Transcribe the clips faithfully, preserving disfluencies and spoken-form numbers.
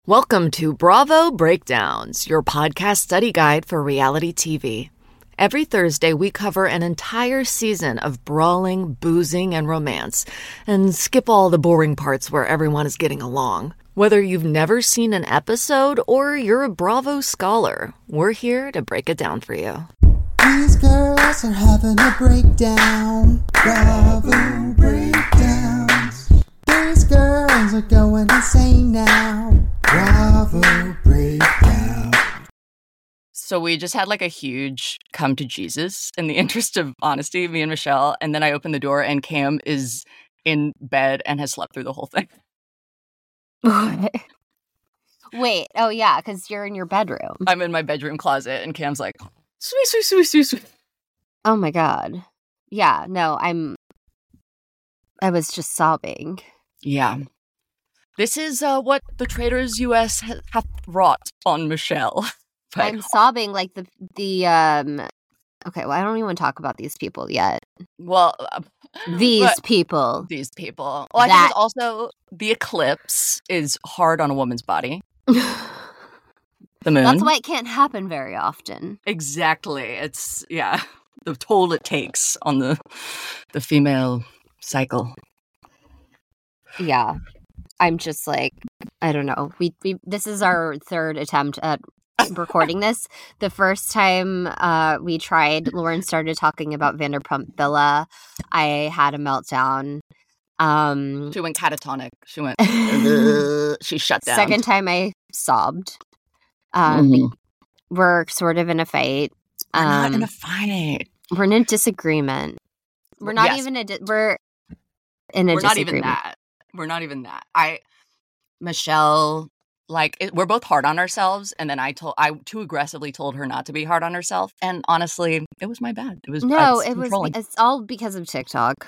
Welcome to Bravo Breakdowns, your podcast study guide for reality T V. Every Thursday, we cover an entire season of brawling, boozing, and romance, and skip all the boring parts where everyone is getting along. Whether you've never seen an episode or you're a Bravo scholar, we're here to break it down for you. These girls are having a breakdown. Bravo breakdowns. These girls are going insane now. Bravo breakdown. So we just had like a huge come to Jesus in the interest of honesty, me and Michelle. And then I opened the door and Cam is in bed and has slept through the whole thing. Wait, oh yeah, because you're in your bedroom. I'm in my bedroom closet and Cam's like, sweet, sweet, sweet, sweet, sweet. Oh my God. Yeah, no, I'm, I was just sobbing. Yeah. This is uh, what the traitors U S ha- hath wrought on Michelle. But I'm sobbing like the, the, um, okay, well, I don't even talk about these people yet. Well, uh, These but people. these people. Well, I That- think it's also the eclipse is hard on a woman's body. The moon. That's why it can't happen very often. Exactly. It's, yeah, the toll it takes on the the female cycle. Yeah. I'm just like, I don't know. We, we this is our third attempt at recording this. The first time uh, we tried, Lauren started talking about Vanderpump Villa. I had a meltdown. Um, She went catatonic. She went, second she shut down. time I sobbed. Um, Mhm. We're sort of in a fight. We're not Um, in a fight. we're in a disagreement. We're not Yes. even a. Di- we're in a We're not disagreement. even that. We're not even that. I, Michelle, like, it, we're both hard on ourselves. And then I told, I too aggressively told her not to be hard on herself. And honestly, it was my bad. It was No, it's it was. controlling. It's all because of TikTok.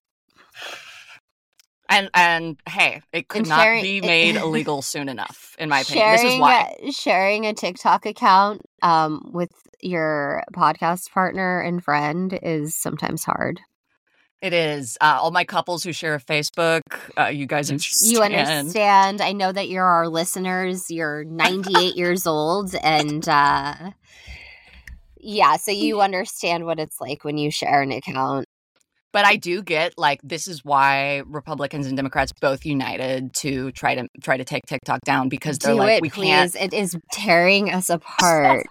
And and hey, it could And not sharing- be made illegal soon enough, in my opinion. This is Sharing why. uh, sharing a TikTok account um with your podcast partner and friend is sometimes hard. It is. Uh, all my couples who share a Facebook, uh, you guys understand. You understand. I know that you're our listeners. You're ninety-eight years old, and uh, yeah, so you understand what it's like when you share an account. But I do get, like, this is why Republicans and Democrats both united to try to try to take TikTok down, because they're Do like, it, we please. can't. It is tearing us apart,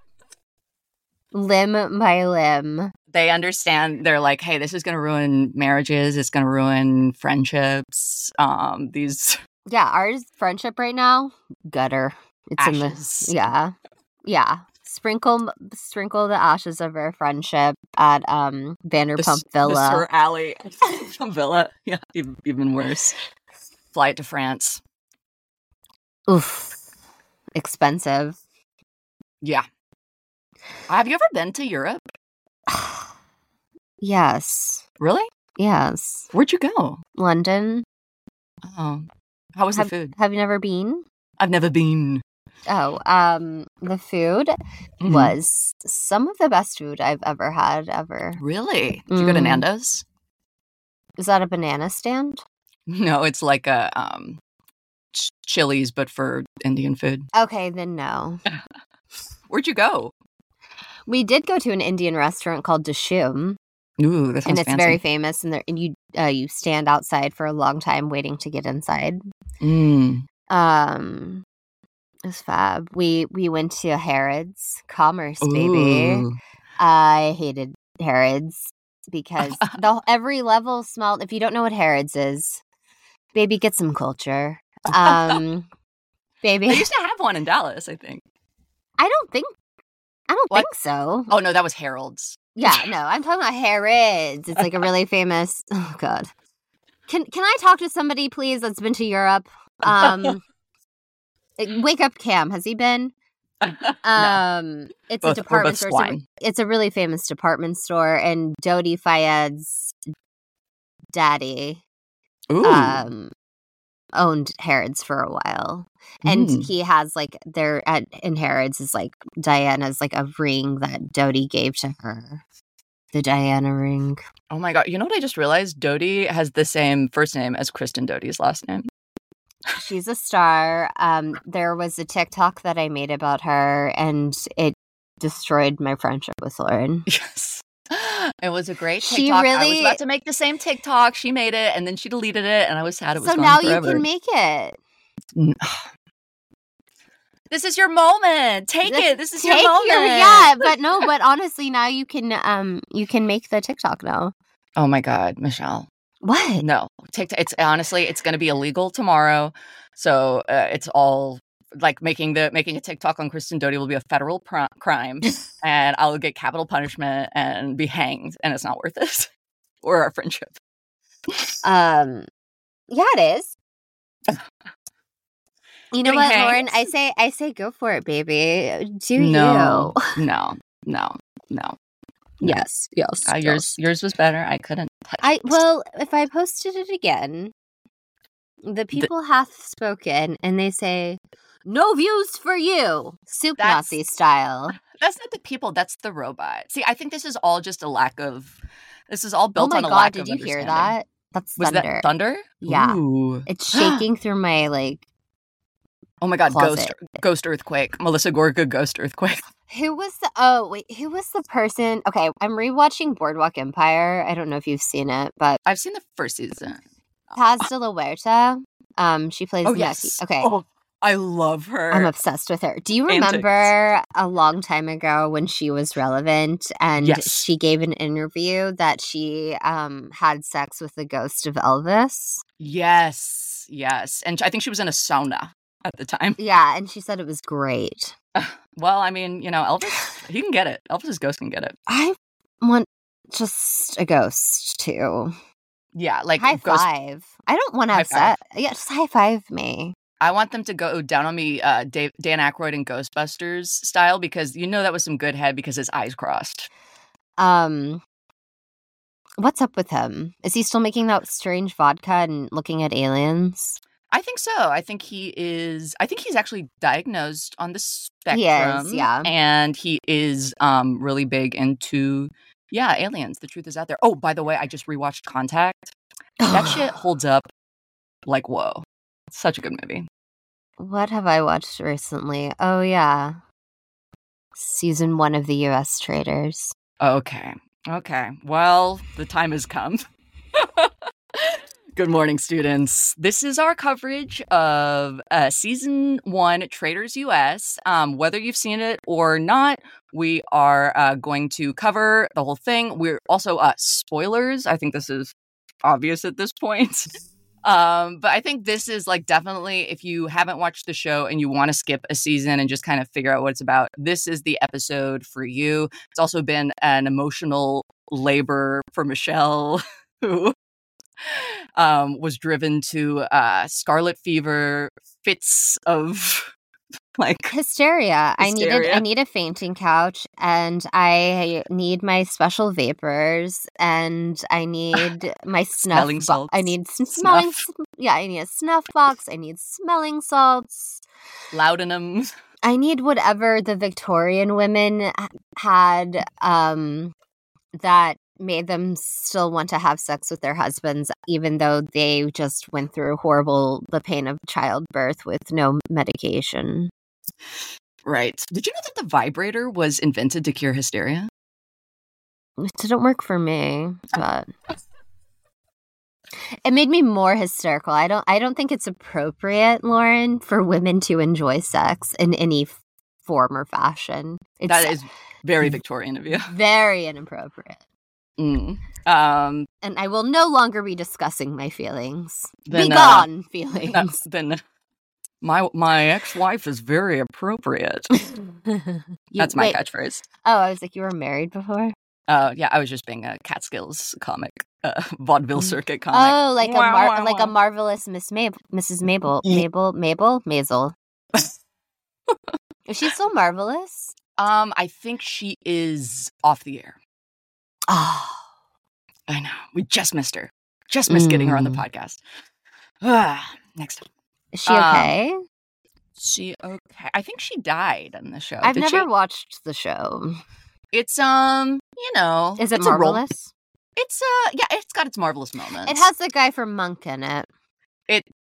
limb by limb. They understand. They're like, hey, this is going to ruin marriages. It's going to ruin friendships. Um, these Yeah, our friendship right now, gutter. It's ashes. in the yeah, yeah. Sprinkle, sprinkle the ashes of our friendship at um The, Vanderpump S- the Villa. Sir Alley Villa. Yeah, even, even worse. Fly it to France. Oof, expensive. Yeah. Have you ever been to Europe? Yes, Really? yes. Where'd you go? London. Oh, how was Have, the food? have you never been? I've never been. Oh, um, the food Mhm. was some of the best food I've ever had ever. Really? Did you go to Mhm. Nando's? Is that a banana stand? No, it's like a um, ch- Chili's, but for Indian food. Okay, then no. Where'd you go? We did go to an Indian restaurant called Dashum, Ooh, that sounds and it's fancy. very famous. And there, and you uh, you stand outside for a long time waiting to get inside. Mm. Um, it was fab. We we went to Harrods, Commerce, baby. Ooh. I hated Harrods because the every level smelled. If you don't know what Harrods is, baby, get some culture. Um, baby, They used to have one in Dallas, I think. I don't think. I don't What? think so. Oh no, that was Harold's. Yeah, no, I'm talking about Harrods. It's like a really famous. Oh God, can can I talk to somebody, please, that's been to Europe? Um, wake up, Cam. Has he been? no. Um, it's Both- a we're department both store. It's a, swine. it's a really famous department store, and Dodi Fayed's daddy Ooh. um owned Harrods for a while. And Mm. he has like there at in Harrods is like Diana's like a ring that Dodie gave to her. The Diana ring. Oh my god! You know what I just realized? Dodie has the same first name as Kristen Doty's last name. She's a star. Um, there was a TikTok that I made about her, and it destroyed my friendship with Lauren. Yes. It was a great TikTok. She I was really- about to make the same TikTok. She made it, and then she deleted it, and I was sad it was So gone now forever. you can make it. This is your moment. Take This- it. This is Take your moment. your yeah, but no, but honestly, now you can um you can make the TikTok now. Oh my God, Michelle. What? No, TikTok. It's honestly, it's going to be illegal tomorrow. So uh, it's all like making the making a TikTok on Kristen Doty will be a federal pr- crime, and I'll get capital punishment and be hanged, and it's not worth it or our friendship. Um, yeah, it is. You know Getting what, hanged? Lauren? I say, I say, go for it, baby. Do No, you? no, no, no. Yes, yes. Uh, yours, yours was better. I couldn't. touch I it. well, if I posted it again, the people hath spoken, and they say, "No views for you, soup That's- Nazi style." That's not the people. That's the robot. See, I think this is all just a lack of. This is all Oh built my on a god! lack Did of you hear understanding. that? That's Was thunder. that thunder? Yeah. Ooh. It's shaking through my like. Oh my God! Closet. Ghost, ghost earthquake. Melissa Gorga, ghost earthquake. Who was the? Oh wait, who was the person? Okay, I'm rewatching Boardwalk Empire. I don't know if you've seen it, but I've seen the first season. Paz de la Huerta. Um, she plays Oh Nessie. yes. Okay. Oh, I love her. I'm obsessed with her. Do you Antics. remember a long time ago when she was relevant and Yes. she gave an interview that she um had sex with the ghost of Elvis? Yes, yes, and I think she was in a sauna at the time. Yeah, and she said it was great. Well, I mean, you know, Elvis, he can get it. Elvis's ghost can get it. I want just a ghost too. Yeah, like High ghost. five. I don't want to High have five. sex. Yeah, just high five me. I want them to go down on me, uh, Dave, Dan Aykroyd and Ghostbusters style, because you know that was some good head because his eyes crossed. Um, what's up with him? Is he still making that strange vodka and looking at aliens? I think so. I think he is. I think he's actually diagnosed on the spectrum. He is, yeah. And he is um really big into yeah aliens. The truth is out there. Oh, by the way, I just rewatched Contact. That shit holds up like whoa. It's such a good movie. What have I watched recently? Oh yeah, season one of the U S Traders. Okay. Okay. Well, the time has come. Good morning, students. This is our coverage of uh, season one, Traders U S. Um, whether you've seen it or not, we are uh, going to cover the whole thing. We're also uh, spoilers. I think this is obvious at this point. Um, but I think this is like definitely if you haven't watched the show and you want to skip a season and just kind of figure out what it's about, this is the episode for you. It's also been an emotional labor for Michelle, who um, was driven to uh, scarlet fever, fits of like Hysteria. I needed Hysteria. I need a fainting couch, and I need my special vapors, and I need my snuff. Smelling bo- salts. I need some smelling. Snuff. s- Yeah, I need a snuff box. I need smelling salts. laudanum. I need whatever the Victorian women h- had um, that made them still want to have sex with their husbands, even though they just went through horrible the pain of childbirth with no medication. Right. Did you know that the vibrator was invented to cure hysteria? It didn't work for me, but it made me more hysterical. I don't. I don't think it's appropriate, Lauren, for women to enjoy sex in any f- form or fashion. It's That is very Victorian of you. very inappropriate. Mm. Um, And I will no longer be discussing my feelings. Then, Be uh, gone, feelings. no, then my my ex-wife is very appropriate. You- That's my wait, catchphrase. Oh, I was like, you were married before? Uh, yeah, I was just being a Catskills comic, uh, vaudeville circuit comic. Oh, like a Wah, mar- wah, like a wah. marvelous Miss Mabel, Missus Mabel, Ye- Mabel, Mabel, Maisel. Is she still marvelous? Um, I think she is off the air. Oh, I know. We just missed her. Just missed getting her on the Mm. podcast. Ah, next time. is she Um, okay? She okay. I think she died on the show. I've Did never she? watched the show. It's um, you know, Is it it's a role- marvelous? It's uh, yeah, it's got its marvelous moments. It has the guy from Monk in it. it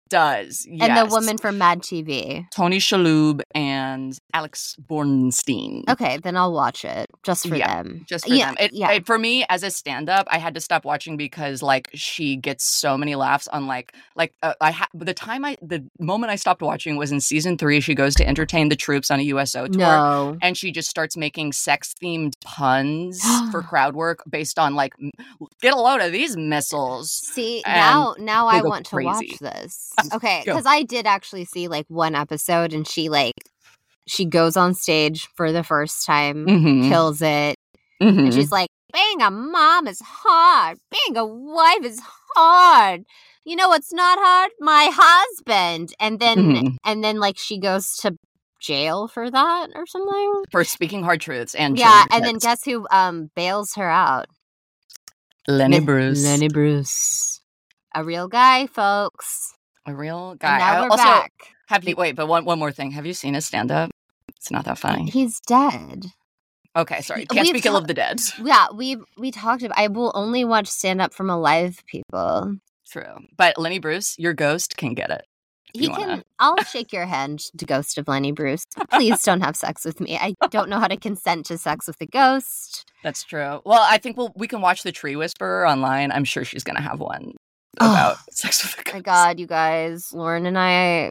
does. Yes. And the woman from Mad T V. Tony Shalhoub and Alex Bornstein. Okay, then I'll watch it just for yeah, them. Just for yeah, them. It, yeah. it, for me, as a stand-up, I had to stop watching because, like, she gets so many laughs on, like, like uh, I ha- the time I, the moment I stopped watching was in season three. She goes to entertain the troops on a U S O tour, No. and she just starts making sex-themed puns for crowd work based on, like, get a load of these missiles. See, and now now I go want crazy. to watch this. Okay, because I did actually see like one episode, and she like she goes on stage for the first time, Mhm. kills it, Mhm. and she's like, "Being a mom is hard. Being a wife is hard. You know what's not hard? My husband." And then Mhm. and then like she goes to jail for that or something. For speaking hard truths and Yeah, chilling and then kids. guess who um bails her out? Lenny Mi- Bruce. Lenny Bruce. A real guy, folks. A real And guy. now I we're also, back. have you, wait, but one, one more thing. Have you seen his stand-up? It's not that funny. He's dead. Okay, sorry. Can't We've speak ill ta- of the dead. Yeah, we we talked about. I will only watch stand up from alive people. True. But Lenny Bruce, your ghost can get it. if He you wanna- can. I'll shake your hand, the ghost of Lenny Bruce. Please don't have sex with me. I don't know how to consent to sex with a ghost. That's true. Well, I think we'll, we can watch The Tree Whisperer online. I'm sure she's going to have one about sex with a ghost. My God, you guys, Lauren and I,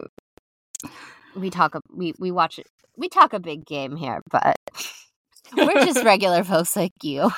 we talk. A, we we watch it. We talk a big game here, but we're just regular folks like you.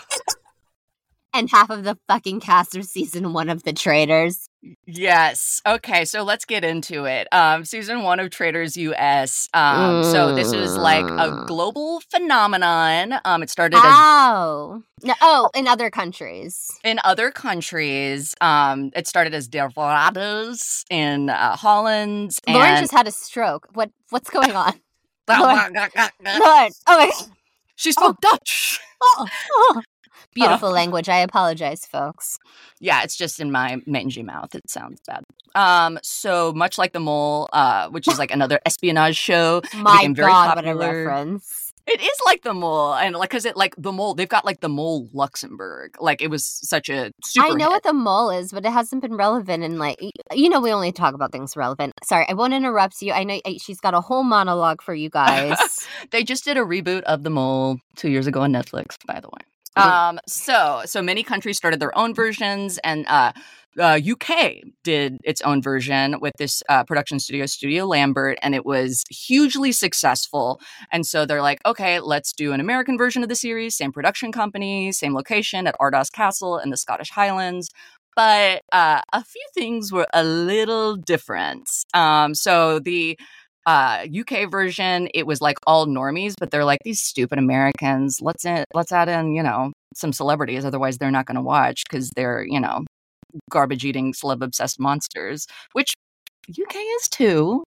And half of the fucking cast of season one of The Traitors. Yes. Okay, so let's get into it. Um, season one of Traitors U S. Um, so this is like a global phenomenon. Um, it started as Oh. No, oh, in other countries. in other countries. Um, it started as Dervados in uh, Holland. Lauren and just had a stroke. What What's going on? Lauren. Lauren. Oh my God. She spoke Dutch. Oh, oh. Beautiful language. I apologize, folks. Yeah, it's just in my mangy mouth. It sounds bad. Um, so much like The Mole, uh, which is like another espionage show. it My became very God, what a popular. reference. It is like The Mole, and like because it like The Mole, they've got like The Mole Luxembourg. Like it was such a super. I know hit. what the mole is, but it hasn't been relevant in like y- you know we only talk about things relevant. Sorry, I won't interrupt you. I know I, she's got a whole monologue for you guys. They just did a reboot of The Mole two years ago on Netflix, by the way. Okay. Um, so so many countries started their own versions, and uh, uh, U K did its own version with this uh, production studio, Studio Lambert, and it was hugely successful. And so they're like, okay, let's do an American version of the series, same production company, same location at Ardos Castle in the Scottish Highlands. But uh, a few things were a little different. Um, so the uh U K version, it was like all normies, but they're like, these stupid Americans, let's in, let's add in, you know, some celebrities, otherwise they're not going to watch because they're, you know, garbage eating celeb obsessed monsters, which U K is too.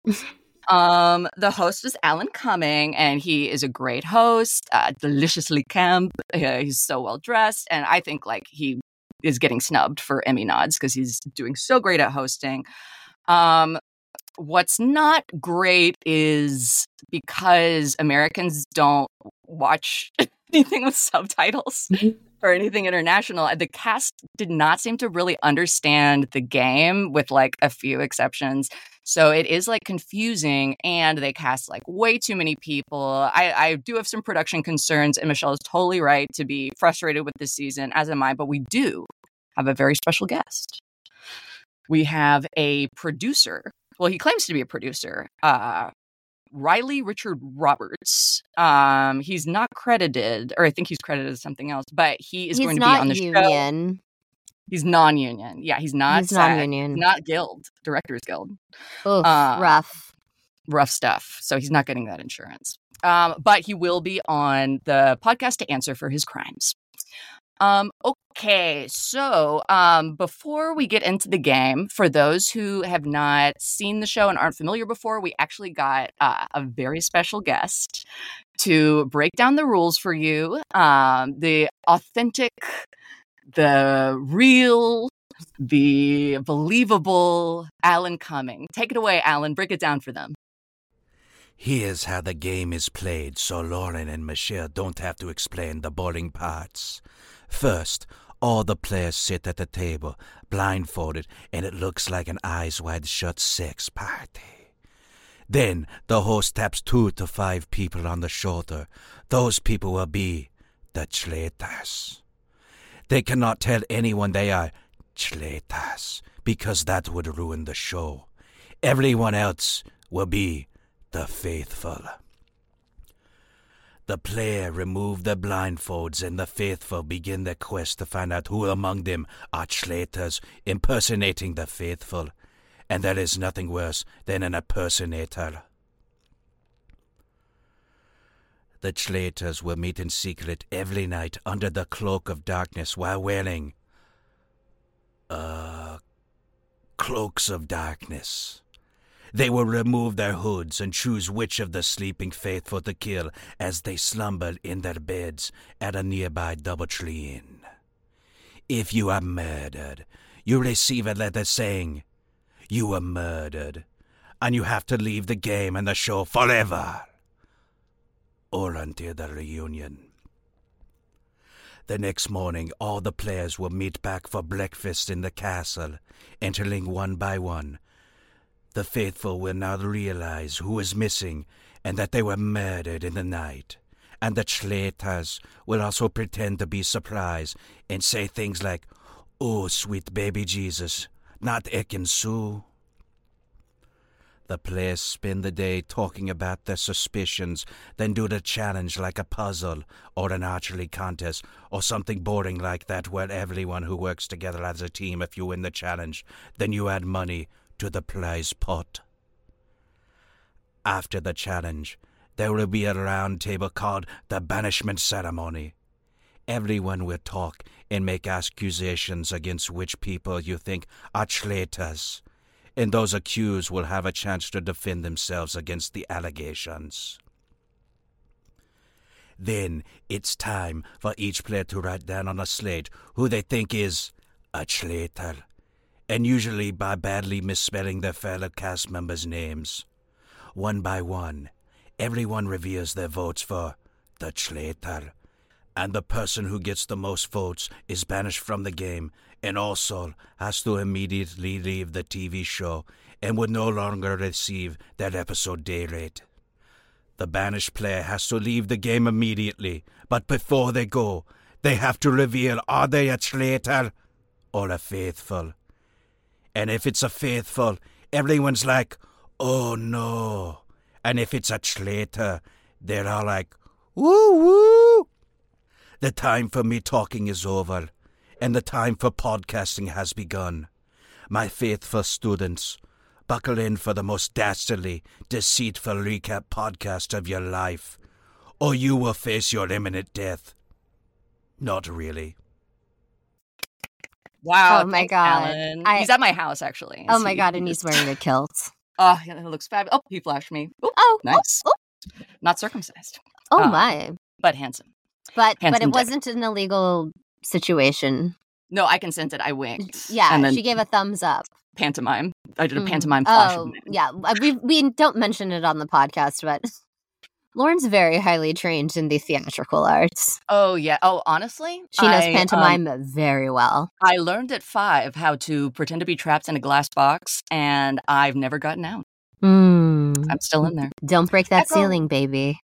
Um, the host is Alan Cumming, and he is a great host, uh, deliciously camp. Uh, he's so well dressed, and I think like he is getting snubbed for Emmy nods because he's doing so great at hosting. Um, what's not great is because Americans don't watch anything with subtitles or anything international. The cast did not seem to really understand the game, with like a few exceptions. So it is like confusing, and they cast like way too many people. I, I do have some production concerns, and Michelle is totally right to be frustrated with this season, as am I, but we do have a very special guest. We have a producer. Well, he claims to be a producer. Uh, Riley Richard Roberts. Um, he's not credited, or I think he's credited as something else, but he is He's going to not be on the show. union. He's non-union. Yeah, he's not. He's SAG. non-union. He's not Guild, Directors Guild. Oof, Uh, rough. Rough stuff. So he's not getting that insurance. Um, but he will be on the podcast to answer for his crimes. Um, okay, so um, before we get into the game, for those who have not seen the show and aren't familiar before, we actually got uh, a very special guest to break down the rules for you. Um, the authentic, the real, the believable Alan Cumming. Take it away, Alan. Break it down for them. Here's how the game is played so Lauren and Michelle don't have to explain the boring parts. First, All the players sit at the table, blindfolded, and it looks like an eyes-wide-shut sex party. Then the host taps two to five people on the shoulder. Those people will be the traitors. They cannot tell anyone they are traitors, because that would ruin the show. Everyone else will be the faithful. The player remove the blindfolds, and the faithful begin their quest to find out who among them are traitors impersonating the faithful. And there is nothing worse than an impersonator. The traitors will meet in secret every night under the cloak of darkness while wearing uh, cloaks of darkness. They will remove their hoods and choose which of the sleeping faithful to kill as they slumber in their beds at a nearby Doubletree Inn. If you are murdered, you receive a letter saying you were murdered, and you have to leave the game and the show forever, or until the reunion. The next morning, all the players will meet back for breakfast in the castle, entering one by one. The faithful will now realize who is missing and that they were murdered in the night. And the traitors will also pretend to be surprised and say things like, "Oh, sweet baby Jesus, not Ekin-Su." The players spend the day talking about their suspicions, then do the challenge like a puzzle or an archery contest or something boring like that where everyone who works together as a team, if you win the challenge, then you add money to the prize pot. After the challenge, there will be a round table called the banishment ceremony. Everyone will talk and make accusations against which people you think are traitors, and those accused will have a chance to defend themselves against the allegations. Then it's time for each player to write down on a slate who they think is a traitor, and usually by badly misspelling their fellow cast members' names. One by one, everyone reveals their votes for the traitor, and the person who gets the most votes is banished from the game and also has to immediately leave the T V show and would no longer receive their episode day rate. The banished player has to leave the game immediately, but before they go, they have to reveal are they a traitor or a faithful. And if it's a faithful, everyone's like, "Oh no." And if it's a traitor, they're all like, "Woo woo." The time for me talking is over, and the time for podcasting has begun. My faithful students, buckle in for the most dastardly, deceitful recap podcast of your life, or you will face your imminent death. Not really. Wow. Oh my thanks, God. Alan. I- He's at my house, actually. Oh So my he- God, he and he's just- wearing a kilt. Oh, yeah, it looks fabulous. Oh, he flashed me. Ooh, Oh, nice. Oh, Not circumcised, oh Uh, my. but handsome. But but handsome it dick. wasn't an illegal situation. No, I consented. I winked. Yeah, and then she gave a thumbs up. pantomime. I did a Mhm. pantomime flash. of Oh, man. yeah. uh, We we don't mention it on the podcast, but Lauren's very highly trained in the theatrical arts. Oh yeah. Oh, honestly, She knows I, um, pantomime very well. I learned at five how to pretend to be trapped in a glass box, and I've never gotten out. Mm. I'm still in there, Don't break that Echo. ceiling, baby.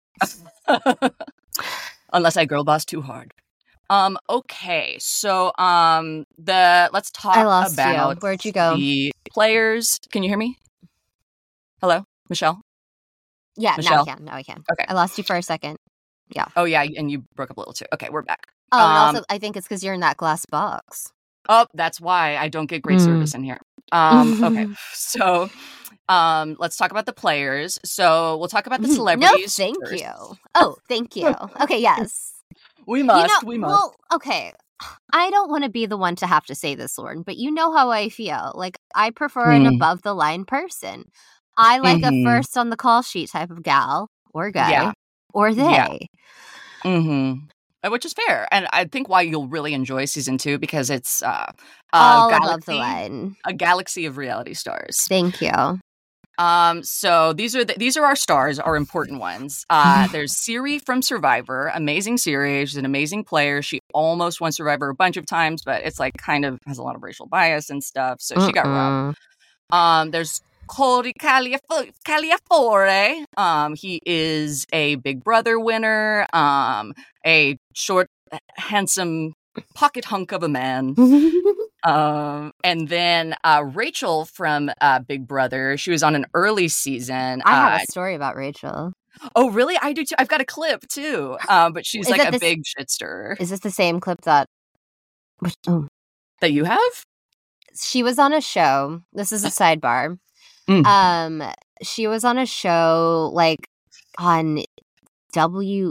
unless I girl boss too hard. Um. Okay. So, um, the let's talk I lost about you. Where'd you go? the players. Can you hear me? Hello, Michelle. Yeah, now Michelle? I can. Now I can. Okay. I lost you for a second. Oh yeah, and you broke up a little too. Okay, we're back. Oh, and Um, also I think it's because you're in that glass box. Oh, that's why I don't get great Mm. service in here. Um, okay, so um, let's talk about the players. So we'll talk about the Mhm. celebrities. No, thank first. you. Oh, thank you. Okay, yes. We must. you know, we must. Well, okay. I don't want to be the one to have to say this, Lauren, but you know how I feel. Like, I prefer an Hmm. above the line person. I like Mhm. a first on the call sheet type of gal or guy Yeah. or they. Yeah. Mm-hmm. Which is fair, and I think why you'll really enjoy season two because it's uh, a All galaxy, above the line. a galaxy of reality stars. Thank you. Um, so these are the, these are our stars, our important ones. Uh, there's Siri from Survivor, amazing Siri. She's an amazing player. She almost won Survivor a bunch of times, but it's like kind of has a lot of racial bias and stuff, so she got robbed. Um, there's Cody Caliaf- Caliafore. Um, he is a Big Brother winner. Um, a short, handsome pocket hunk of a man. Um, and then uh, Rachel from uh, Big Brother, she was on an early season. I have uh, a story about Rachel. Oh, really? I do too. I've got a clip too. Um, but she's Is like it a this- big shit stirrer. Is this the same clip that? Oh. That you have? She was on a show. This is a sidebar. Mm. Um, she was on a show like on W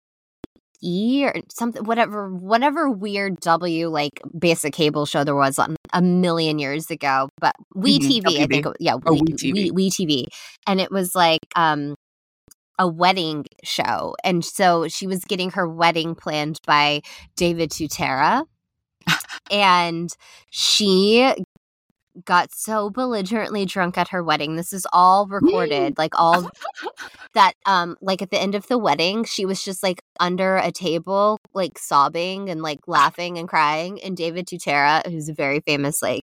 E or something, whatever, whatever weird W like basic cable show there was on a million years ago. But We Mhm, T V, I W B. think. It, yeah, Oh, We, We T V. We, We T V, and it was like um a wedding show, and so she was getting her wedding planned by David Tutera. And she got so belligerently drunk at her wedding. This is all recorded, like all that, um, like at the end of the wedding, she was just like under a table, like sobbing and like laughing and crying. And David Tutera, who's a very famous, like,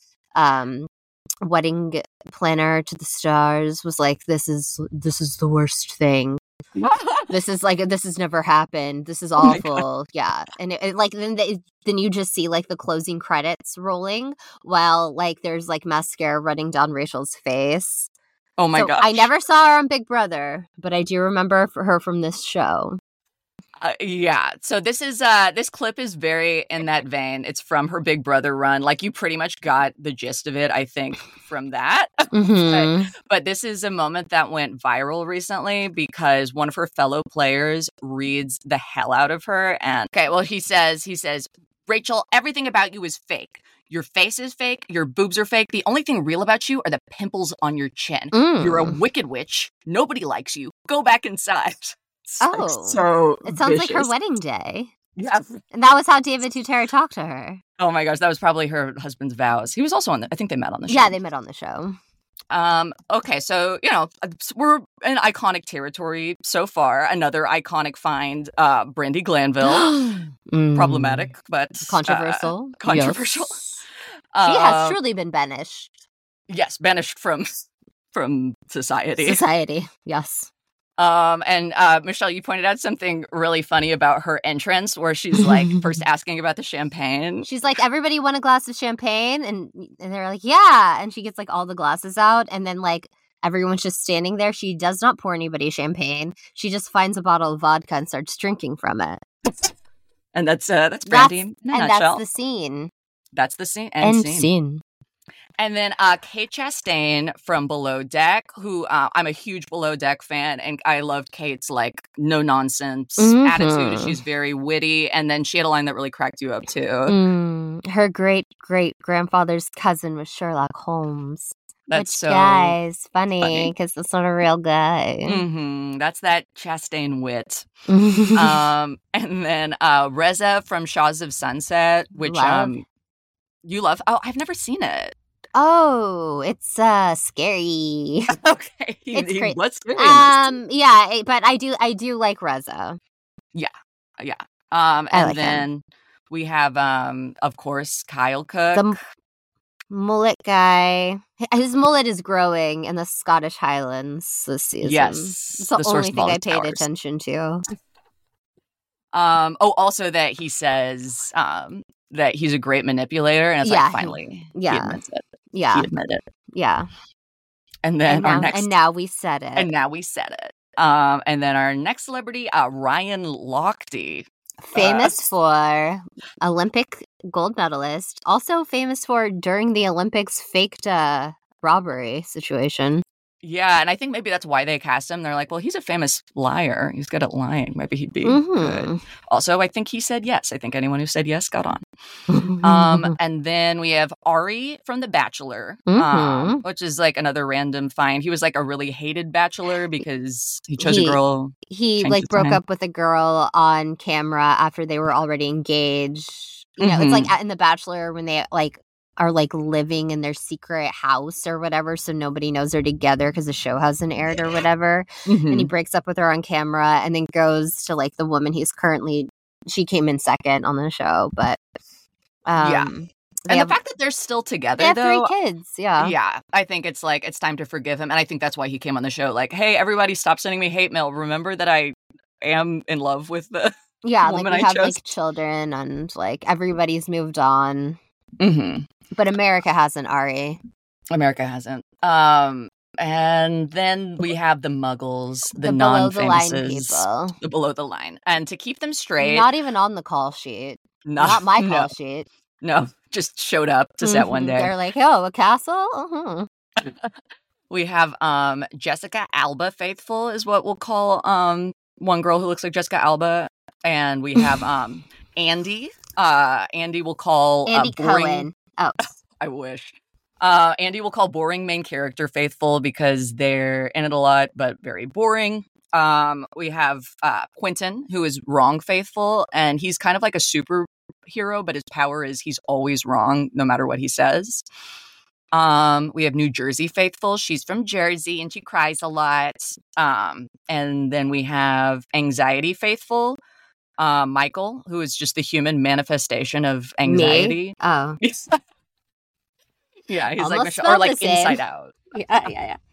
um, wedding planner to the stars, was like, "This is this is the worst thing. This is like this has never happened. This is Oh my awful." Yeah, and it, it, like then they, then you just see like the closing credits rolling while like there's like mascara running down Rachel's face. Oh my so gosh. I never saw her on Big Brother, but I do remember for her from this show. Uh, yeah. So this is uh this clip is very in that vein. It's from her Big Brother run. Like you pretty much got the gist of it, I think, from that. Mm-hmm. but, but this is a moment that went viral recently because one of her fellow players reads the hell out of her. And okay, well, he says, he says, "Rachel, everything about you is fake. Your face is fake. Your boobs are fake. The only thing real about you are the pimples on your chin. Mm. You're a wicked witch. Nobody likes you. Go back inside." So, Oh. so It sounds like her vicious. wedding day. Yeah. And that was how David Tutera talked to her. Oh my gosh, that was probably her husband's vows. He was also on the. I think they met on the show. Yeah, they met on the show. Um. Okay, so you know we're in iconic territory so far. Another iconic find, uh, Brandi Glanville. Mm. Problematic, but uh, Controversial. controversial. Yes. Uh, She has truly been banished. yes, banished from from society. Society. Yes. Um, and uh, Michelle, you pointed out something really funny about her entrance, where she's like first asking about the champagne. She's like, "Everybody want a glass of champagne?" And and they're like, "Yeah." And she gets like all the glasses out, and then like everyone's just standing there. She does not pour anybody champagne. She just finds a bottle of vodka and starts drinking from it. And that's uh, that's That's, Brandi in a and nutshell. that's the scene. That's the scene. End, End scene. scene. And then uh, Kate Chastain from Below Deck, who uh, I'm a huge Below Deck fan, and I loved Kate's like no nonsense Mhm. attitude. She's very witty, and then she had a line that really cracked you up too. Mm, her great great grandfather's cousin was Sherlock Holmes. That's Which so guy's funny funny. because that's not a real guy. hmm That's that Chastain wit. um, and then uh, Reza from Shaws of Sunset, which Love. um, you love. Oh, I've never seen it. Oh, it's uh scary. Okay, he, It's he cra- was scary in this. um, yeah, it- but I do I do like Reza. Yeah. Um, I and like him. then we have, um, of course, Kyle Cook. The m- mullet guy. His mullet is growing in the Scottish Highlands this season. Yes, it's the, the source only of thing all I his paid powers. attention to. Um, oh, also that he says um, that he's a great manipulator, and it's Yeah, like he- finally, he yeah. admits it. Yeah, He admitted it. yeah. And then And our now, next, and now we said it. and now we said it. Um, and then our next celebrity, uh, Ryan Lochte. Famous Uh, for Olympic gold medalist, also famous for during the Olympics faked uh, robbery situation. Yeah, and I think maybe that's why they cast him. They're like, well, he's a famous liar. He's good at lying. Maybe he'd be Mhm. good. Also, I think he said yes. I think anyone who said yes got on. Um, and then we have Ari from The Bachelor, um, Mhm. which is like another random find. He was like a really hated bachelor because he chose He- a girl. he changed like his broke mind. up with a girl on camera after they were already engaged. You know, it's like Mhm. in The Bachelor when they like are like living in their secret house or whatever, so nobody knows they're together because the show hasn't aired or whatever. Mm-hmm. And he breaks up with her on camera and then goes to like the woman he's currently. She came in second on the show, but um, yeah. And have, the fact that they're still together, they have though, three kids. Yeah, yeah, I think it's like it's time to forgive him, and I think that's why he came on the show. Like, hey, everybody, stop sending me hate mail. Remember that I am in love with the yeah. woman Like we I have chose. like children, and like everybody's moved on, Mm-hmm. but America hasn't. Ari, America hasn't. Um, and then we have the Muggles, the, the below the line non-famouses, people, the below the line, and to keep them straight, not even on the call sheet. no, Not my call no, sheet. no, just showed up to set one Mhm. day. They're like, oh, a castle? Uh-huh. We have um Jessica Alba Faithful is what we'll call um one girl who looks like Jessica Alba, and we have um Andy. Uh, Andy will call Andy uh, boring. Cohen. Oh, I wish. Uh, Andy will call boring main character Faithful because they're in it a lot, but very boring. Um, we have uh, Quentin, who is wrong Faithful, and he's kind of like a superhero, but his power is he's always wrong, no matter what he says. Um, we have New Jersey Faithful. She's from Jersey, and she cries a lot. Um, and then we have Anxiety Faithful, uh, Michael, who is just the human manifestation of anxiety. me? Oh. Yeah, he's Almost like Michelle, or spelled like the same. Inside Out. Yeah, yeah, yeah.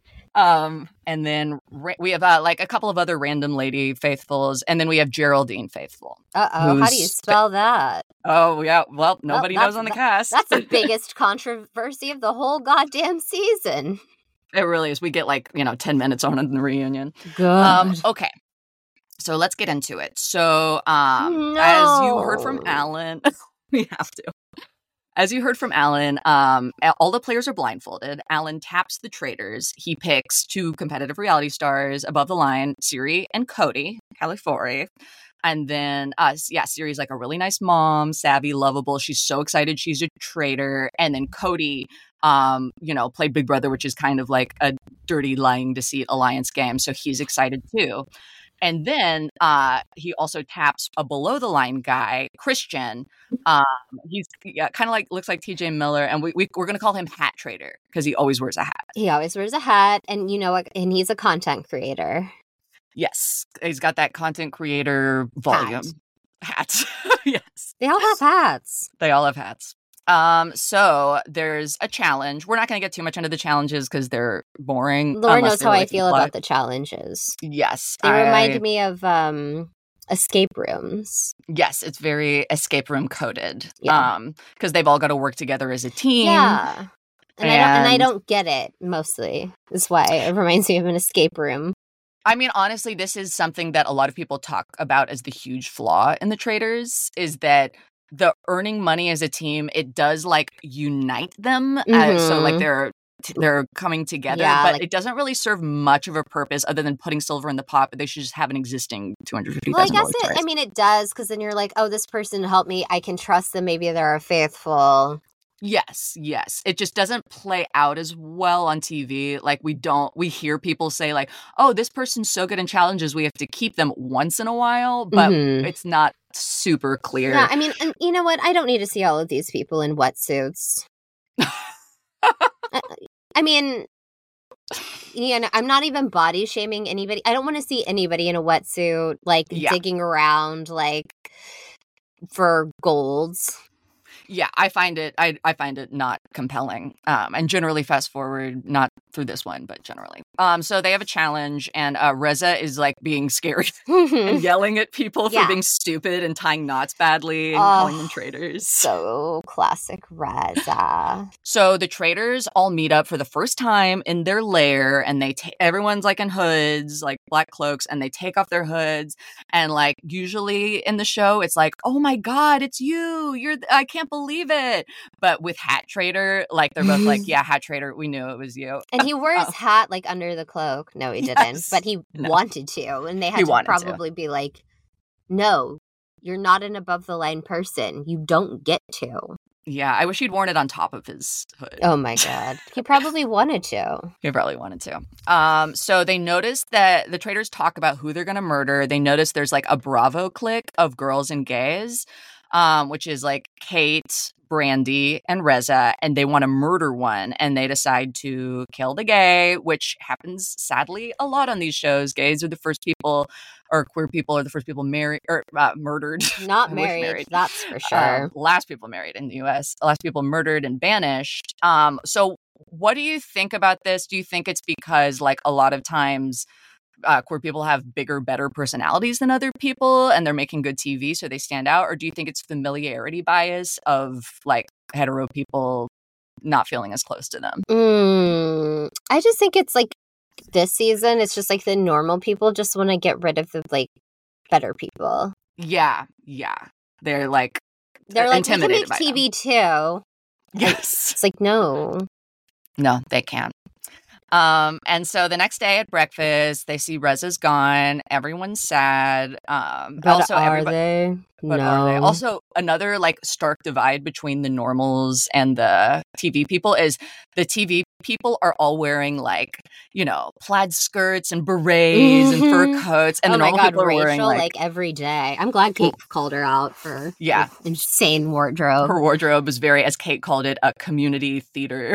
Um, and then ra- we have uh, like a couple of other random lady Faithfuls, and then we have Geraldine Faithful. Uh-oh, how do you Who's- spell that? Oh yeah, well nobody that's- knows on the cast. That's the biggest controversy of the whole goddamn season. It really is. We get like you know ten minutes on in the reunion. Good. Um, okay, so let's get into it. So, um, as you heard from No. Alan, we have to. As you heard from Alan, um, all the players are blindfolded. Alan taps the traitors. He picks two competitive reality stars above the line, Siri and Cody Califori. And then, uh, yeah, Siri's like a really nice mom, savvy, lovable. She's so excited she's a traitor. And then Cody, um, you know, played Big Brother, which is kind of like a dirty, lying, deceit alliance game. So he's excited too. And then uh, he also taps a below the line guy, Christian. Um, he's yeah, kind of like looks like T J Miller, and we, we we're gonna call him Hat Trader because he always wears a hat. He always wears a hat, and you know what? And he's a content creator. Yes, he's got that content creator volume hat. Yes, They all have hats. they all have hats. Um, so there's a challenge. We're not going to get too much into the challenges because they're boring. Lord unless knows they're how I related to feel the plot. about the challenges. Yes, They I- remind me of um, escape rooms. Yes, it's very escape room coded. Yeah. Um, because they've all got to work together as a team. Yeah. And, I don't and I And- don't get it mostly. That's why it reminds me of an escape room. I mean, honestly, this is something that a lot of people talk about as the huge flaw in the traders is that the earning money as a team, it does like unite them. Uh, so like Mhm. they're t- they're coming together, Yeah, but like- it doesn't really serve much of a purpose other than putting silver in the pot. But they should just have an existing two hundred fifty Well, I thousand guess dollars it, prize. I mean, it does because then you're like, oh, this person helped me. I can trust them. Maybe they're faithful. Yes, yes. It just doesn't play out as well on T V. Like we don't we hear people say like, "Oh, this person's so good in challenges, we have to keep them once in a while," but Mhm. it's not super clear. Yeah, I mean, and you know what? I don't need to see all of these people in wetsuits. I, I mean, you know, I'm not even body shaming anybody. I don't want to see anybody in a wetsuit, like Yeah. digging around, like for golds. Yeah, I find it I I find it not compelling. Um and generally fast forward, not through this one, but generally. Um so they have a challenge and uh Reza is like being scary and yelling at people for Yeah. being stupid and tying knots badly and Oh, calling them traitors. So classic Reza. So the traders all meet up for the first time in their lair, and they ta- everyone's like in hoods, like black cloaks, and they take off their hoods. And like usually in the show, it's like, "Oh my god, it's you! You're th- I can't believe it!" But with Hat Trader, like they're both like, "Yeah, Hat Trader, we knew it was you." And he wore his Oh. hat like under the cloak. No, he didn't. Yes. But he No. wanted to. And they had He to wanted to. probably be like, no, you're not an above the line person. You don't get to. Yeah, I wish he'd worn it on top of his hood. Oh my God. He probably wanted to. He probably wanted to. Um, so they noticed that the traders talk about who they're going to murder. They notice there's like a Bravo clique of girls and gays. um, which is like Kate, Brandy, and Reza, and they want to murder one, and they decide to kill the gay, which happens sadly a lot on these shows. Gays are the first people, or queer people are the first people married or uh, murdered. Not married, married, that's for sure. Um, last people married in the U S, last people murdered and banished. Um, so what do you think about this? Do you think it's because like a lot of times uh, queer people have bigger, better personalities than other people and they're making good T V so they stand out? Or do you think it's familiarity bias of like hetero people not feeling as close to them? Mm, I just think it's like this season, it's just like the normal people just want to get rid of the like better people. Yeah, yeah. They're like, they're like, we can intimidated make by T V them. too. Yes. It's like, no. No, they can't. Um, and so the next day at breakfast, they see Reza's gone. Everyone's sad. Um, But also, are everybody, they? but no. are they? Also, another like stark divide between the normals and the T V people is the T V people are all wearing like, you know, plaid skirts and berets and fur coats, and oh the my normal God, people are Rachel, wearing like, like every day. I'm glad Kate called her out for yeah, her insane wardrobe. Her wardrobe is very, as Kate called it, a community theater.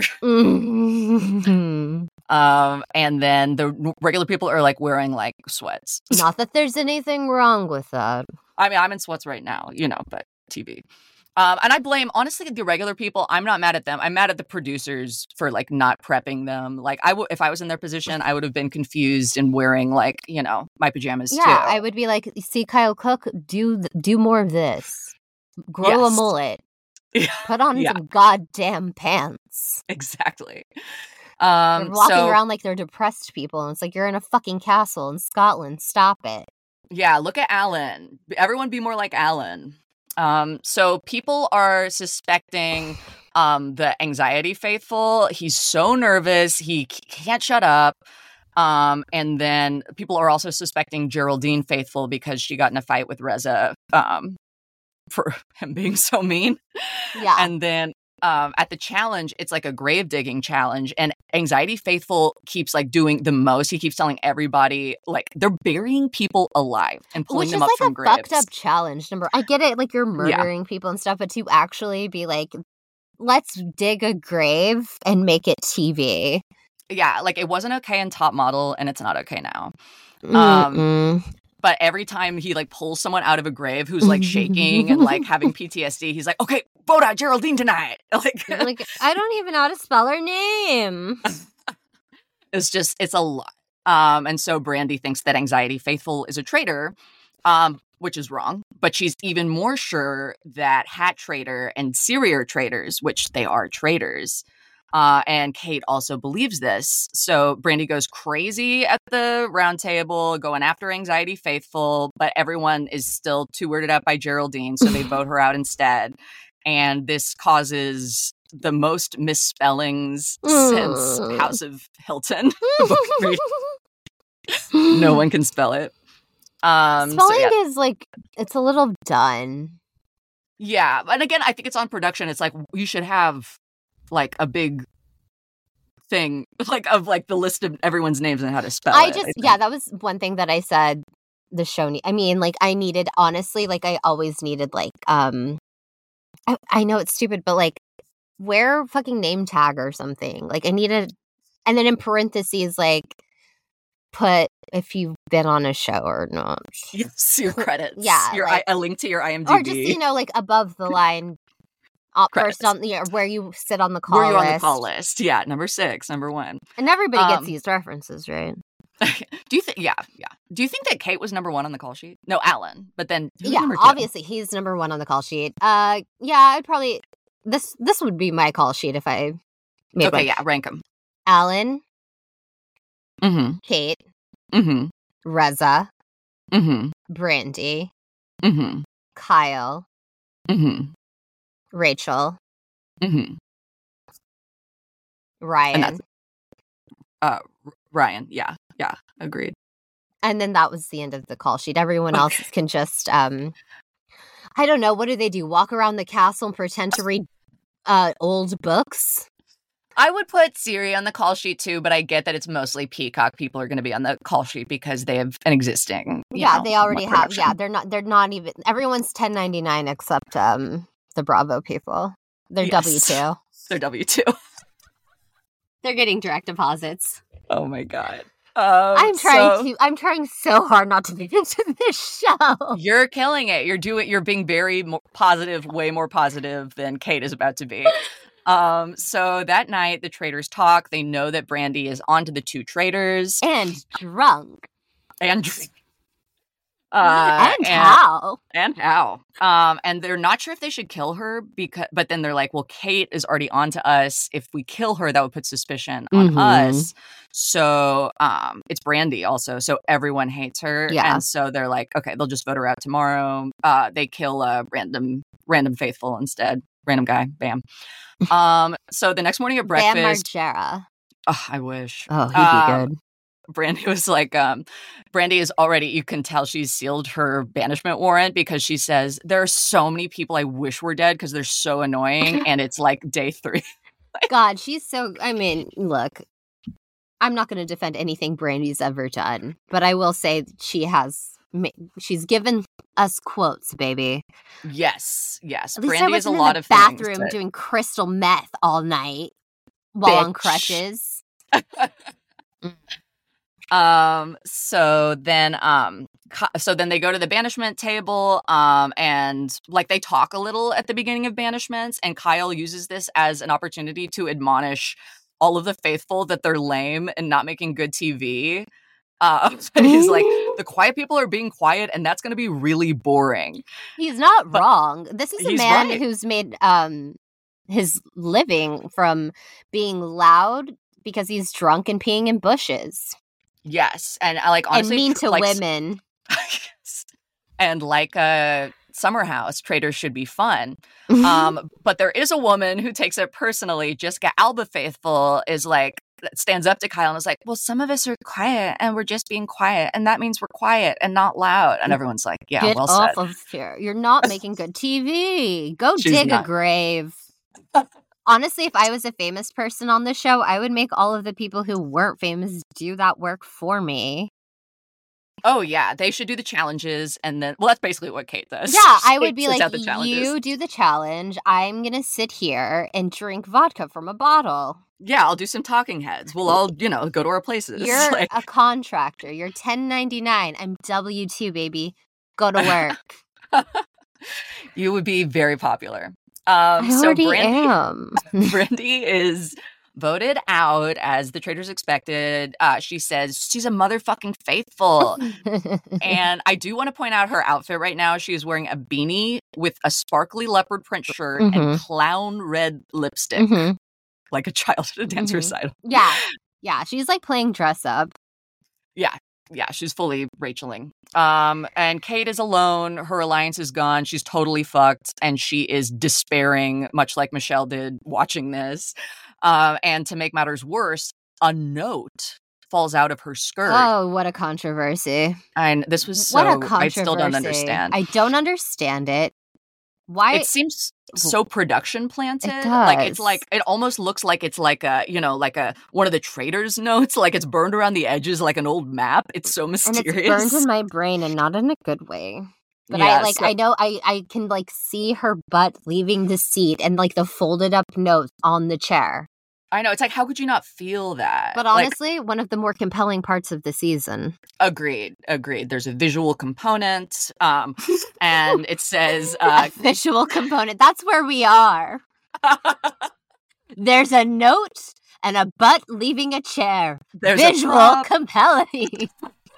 Mm-hmm. Um, and then the regular people are like wearing like sweats. Not that there's anything wrong with that. I mean, I'm in sweats right now, you know, but T V. Um, and I blame, honestly, the regular people. I'm not mad at them. I'm mad at the producers for like not prepping them. Like, I would, if I was in their position, I would have been confused and wearing like, you know, my pajamas yeah, too. Yeah, I would be like, see, Kyle Cook, do th- do more of this. Grow Yes. a mullet. Yeah. Put on Yeah. some goddamn pants. Exactly. Um, they're walking so, around like they're depressed people, and it's like you're in a fucking castle in Scotland. Stop it. Yeah, look at Alan. Everyone be more like Alan. Um, so people are suspecting um, the anxiety faithful. He's so nervous. He c- can't shut up. Um, and then people are also suspecting Geraldine faithful because she got in a fight with Reza um, for him being so mean. Yeah. And then um, at the challenge, it's like a grave digging challenge, and Anxiety Faithful keeps like doing the most. He keeps telling everybody like they're burying people alive and pulling Which them is up like from a graves. fucked up challenge. Number, I get it, like you're murdering people and stuff, but to actually be like, let's dig a grave and make it T V. Yeah, like it wasn't okay in Top Model, and it's not okay now. Um, Mm-mm. but every time he like pulls someone out of a grave who's like shaking and like having P T S D, he's like, "Okay, vote out Geraldine tonight." Like, like I don't even know how to spell her name. it's just it's a lot. Um, and so Brandy thinks that Anxiety Faithful is a traitor, um, which is wrong. But she's even more sure that Hat Traitor and Siri are traitors, which they are traitors. Uh, and Kate also believes this. So Brandy goes crazy at the round table, going after Anxiety Faithful, but everyone is still too weirded out by Geraldine, so they vote her out instead. And this causes the most misspellings since House of Hilton. No one can spell it. Um, Spelling so yeah. is like, it's a little done. Yeah. And again, I think it's on production. It's like, you should have like a big thing like of like the list of everyone's names and how to spell I it. just, I yeah, that was one thing that I said the show, ne- I mean, like I needed, honestly, like I always needed like, um, I, I know it's stupid, but like wear a fucking name tag or something. Like I needed, and then in parentheses, like put if you've been on a show or not. Yes, your credits. Yeah, Your like- I, a link to your IMDb. Or just, you know, like above the line. Uh, Credits. first on the, yeah, where you sit on the call Were you list. on the call list? Yeah, number six, number one. And everybody Um, gets these references, right? Do you think? Yeah, yeah. Do you think that Kate was number one on the call sheet? No, Alan. But then who's Yeah, number two? obviously he's number one on the call sheet. Uh, yeah, I'd probably this this would be my call sheet if I made Okay, one. yeah, rank them. Alan, Mm-hmm. Kate, Mm-hmm. Reza, Mm-hmm. Brandy, Mm-hmm. Kyle, Mm-hmm. Rachel, Mm-hmm. Ryan, that's- Uh, R- Ryan. Yeah, yeah, agreed. and then that was the end of the call sheet. Everyone else Okay. can just um, I don't know, what do they do? Walk around the castle and pretend to read uh old books? I would put Siri on the call sheet too, but I get that it's mostly Peacock. People are going to be on the call sheet because they have an existing. Yeah, know, they already have. production. Yeah, they're not. They're not even. Everyone's ten ninety-nine except um the Bravo people. They're Yes. W two. They're W two. They're getting direct deposits. Oh my god. Um, I'm trying so to. I'm trying so hard not to be into this show. You're killing it. You're doing. You're being very mo- positive, way more positive than Kate is about to be. Um, so that night, the traders talk. They know that Brandy is onto the two traders And drunk. and uh, and how? and how. Um, and they're not sure if they should kill her because, but then they're like, well, Kate is already onto us. If we kill her, that would put suspicion on Mhm. us. So, um, it's Brandy also. So everyone hates her. Yeah. And so they're like, okay, they'll just vote her out tomorrow. Uh, they kill a random, random faithful instead. Random guy. Bam. Um, so the next morning at Bam breakfast, Margera. oh, I wish. Oh, he'd Um, be good. Brandy was like, um, Brandy is already, you can tell she's sealed her banishment warrant because she says, there are so many people I wish were dead because they're so annoying. And it's like day three. God, she's so. I mean, look, I'm not going to defend anything Brandy's ever done, but I will say that she has. ma- She's given us quotes, baby. Yes, yes. At least Brandy I has a wasn't lot in the of things bathroom that- doing crystal meth all night while on Bitch. crutches. Um, so then, um, Ki- so then they go to the banishment table, um, and like they talk a little at the beginning of banishments, and Kyle uses this as an opportunity to admonish all of the faithful that they're lame and not making good T V. Uh, so he's like, the quiet people are being quiet, and that's going to be really boring. He's not But wrong. This is a he's man right. who's made um his living from being loud because he's drunk and peeing in bushes Yes, and I like honestly and mean tr- to like, women. Yes. And like a summer house, traders should be fun. Um, but there is a woman who takes it personally. Jessica Alba Faithful is like, stands up to Kyle and is like, well, some of us are quiet and we're just being quiet. And that means we're quiet and not loud. And everyone's like, yeah, Get well off said. of here. You're not making good T V. Go She's dig not. a grave. Honestly, if I was a famous person on the show, I would make all of the people who weren't famous do that work for me. Oh, yeah. They should do the challenges. And then, well, that's basically what Kate does. Yeah, I Kate would be sets like, out the challenges. you do the challenge. I'm going to sit here and drink vodka from a bottle. Yeah, I'll do some talking heads. We'll all, you know, go to our places. You're Like, a contractor. You're ten ninety-nine. I'm W two, baby. Go to work. you would be very popular. Um, I so already Brandy, am. Brandy is voted out as the traders expected. Uh, she says she's a motherfucking faithful. And I do want to point out her outfit right now. She is wearing a beanie with a sparkly leopard print shirt and Mhm. clown red lipstick, Mhm. like a child at a dance Mhm. recital. Yeah. Yeah. She's like playing dress up. Yeah, she's fully Racheling. Um, and Kate is alone. Her alliance is gone. She's totally fucked. And she is despairing, much like Michelle did watching this. Uh, and to make matters worse, a note falls out of her skirt. Oh, what a controversy. And this was so, What a controversy. I still don't understand. I don't understand it. Why? it seems so production planted. It Like it's does. like it almost looks like it's like a you know like a one of the traders' notes. Like it's burned around the edges like an old map. It's so and mysterious. it's burned in my brain and not in a good way. But Yeah, I like so- I know I I can like see her butt leaving the seat and like the folded up notes on the chair. I know. It's like how could you not feel that? But Like, honestly, one of the more compelling parts of the season. agreed. Agreed. There's a visual component, um, and it says uh, A visual component. That's where we are. There's a note and a butt leaving a chair. there's a Visual prop. compelling.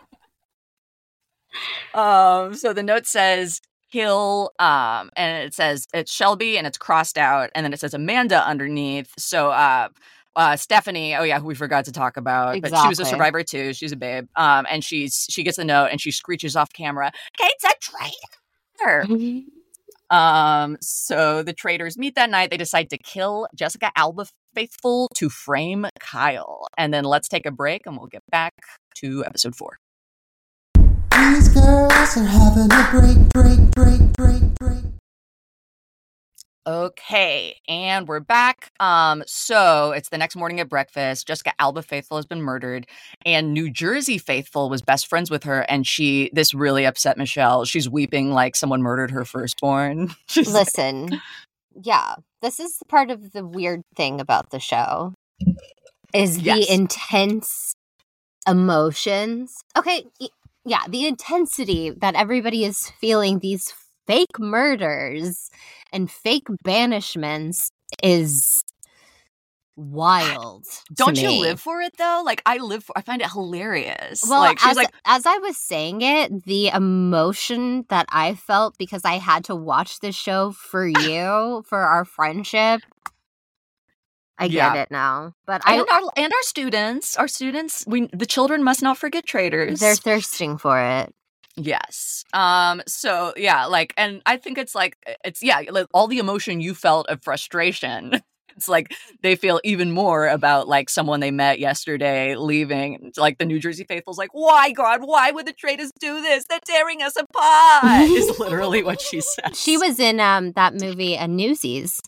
Um, so the note says kill, um, and it says it's Shelby, and it's crossed out, and then it says Amanda underneath. So, uh, uh, Stephanie, oh yeah, who we forgot to talk about, but she was a Exactly. survivor too. She's a babe, um, and she's she gets the note and she screeches off camera, "Kate's a traitor." Um, so the traders meet that night. They decide to kill Jessica Alba Faithful to frame Kyle, and then let's take a break, and we'll get back to episode four. These girls are having a break, break, break, break, break. Okay, and we're back. Um, so it's the next morning at breakfast. Jessica Alba Faithfull has been murdered, and New Jersey Faithfull was best friends with her, and she this really upset Michelle. She's weeping like someone murdered her firstborn. She's like- Listen, yeah, this is part of the weird thing about the show, is Yes. the intense emotions. Okay, y- yeah, the intensity that everybody is feeling these fake murders and fake banishments is wild. to Don't you me. live for it though? Like I live for. I find it hilarious. Well, like she's as, like, as I was saying it, the emotion that I felt because I had to watch this show for you, for our friendship, I Yeah. get it now. But I, and our and our students, our students, we the children must not forget traitors. they're thirsting for it. Yes. Um. So yeah, like, and I think it's like it's yeah, like, all the emotion you felt of frustration. It's like they feel even more about like someone they met yesterday leaving. It's like the New Jersey Faithful's like, why, God, why would the traitors do this? They're tearing us apart. Is literally what she said. She was in um that movie, uh, Newsies.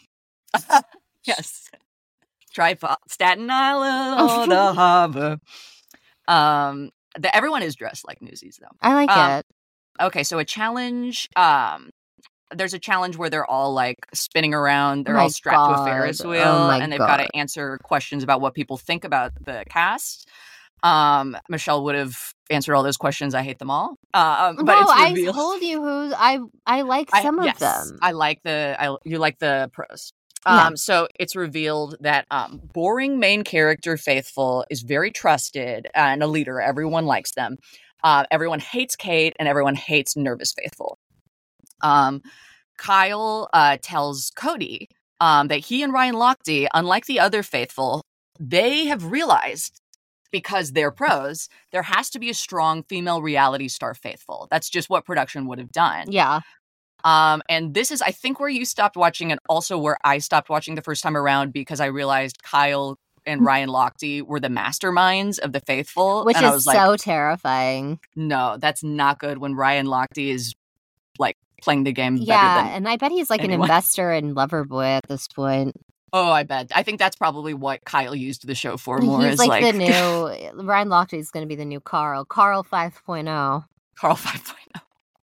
Yes. Try fa- Staten Island or the harbor. Um. The, everyone is dressed like Newsies though. I like Um, it. Okay, so a challenge. Um, there's a challenge where they're all like spinning around. They're My all strapped to a God. Ferris Oh wheel, my and they've got God. to answer questions about what people think about the cast. Um, Michelle would have answered all those questions. I hate them all. Um, but no, it's I revealed. told you who I I like I- some yes, of them. I like the. I you like the pros. Yeah. Um, so it's revealed that um, boring main character Faithfull is very trusted and a leader. Everyone likes them. Uh, everyone hates Kate, and everyone hates nervous Faithfull. Um, Kyle uh, tells Cody um, that he and Ryan Lochte, unlike the other Faithfull, they have realized because they're pros, there has to be a strong female reality star Faithfull. That's just what production would have done. Yeah. Um, and this is, I think, where you stopped watching, and also where I stopped watching the first time around because I realized Kyle and Ryan Lochte were the masterminds of the Faithfull, Which and I is was like, so terrifying. no, that's not good. When Ryan Lochte is like playing the game Yeah, better than. and I bet he's like anyone. an investor in Loverboy at this point. Oh, I bet. I think that's probably what Kyle used the show for more. He's is like, like, the new Ryan Lochte is going to be the new Carl. Carl five point oh. Carl five point oh.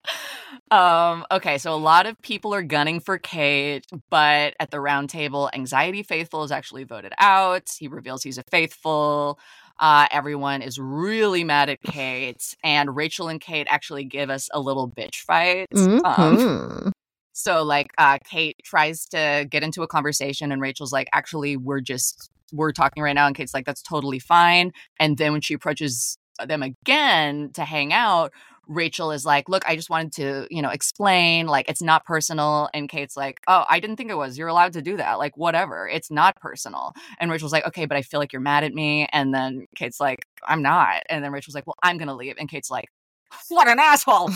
Um, okay, so a lot of people are gunning for Kate, but at the round table, Anxiety Faithfull is actually voted out. He reveals he's a Faithfull. Uh, everyone is really mad at Kate, and Rachel and Kate actually give us a little bitch fight. Um, Mhm. so, like, uh, Kate tries to get into a conversation, and Rachel's like, actually, we're just, we're talking right now. And Kate's like, that's totally fine. And then when she approaches them again to hang out, Rachel is like, look, I just wanted to, you know, explain, like, it's not personal. And Kate's like, oh, I didn't think it was. You're allowed to do that. Like, whatever. It's not personal. And Rachel's like, okay, but I feel like you're mad at me. And then Kate's like, I'm not. And then Rachel's like, well, I'm going to leave. And Kate's like, what an asshole.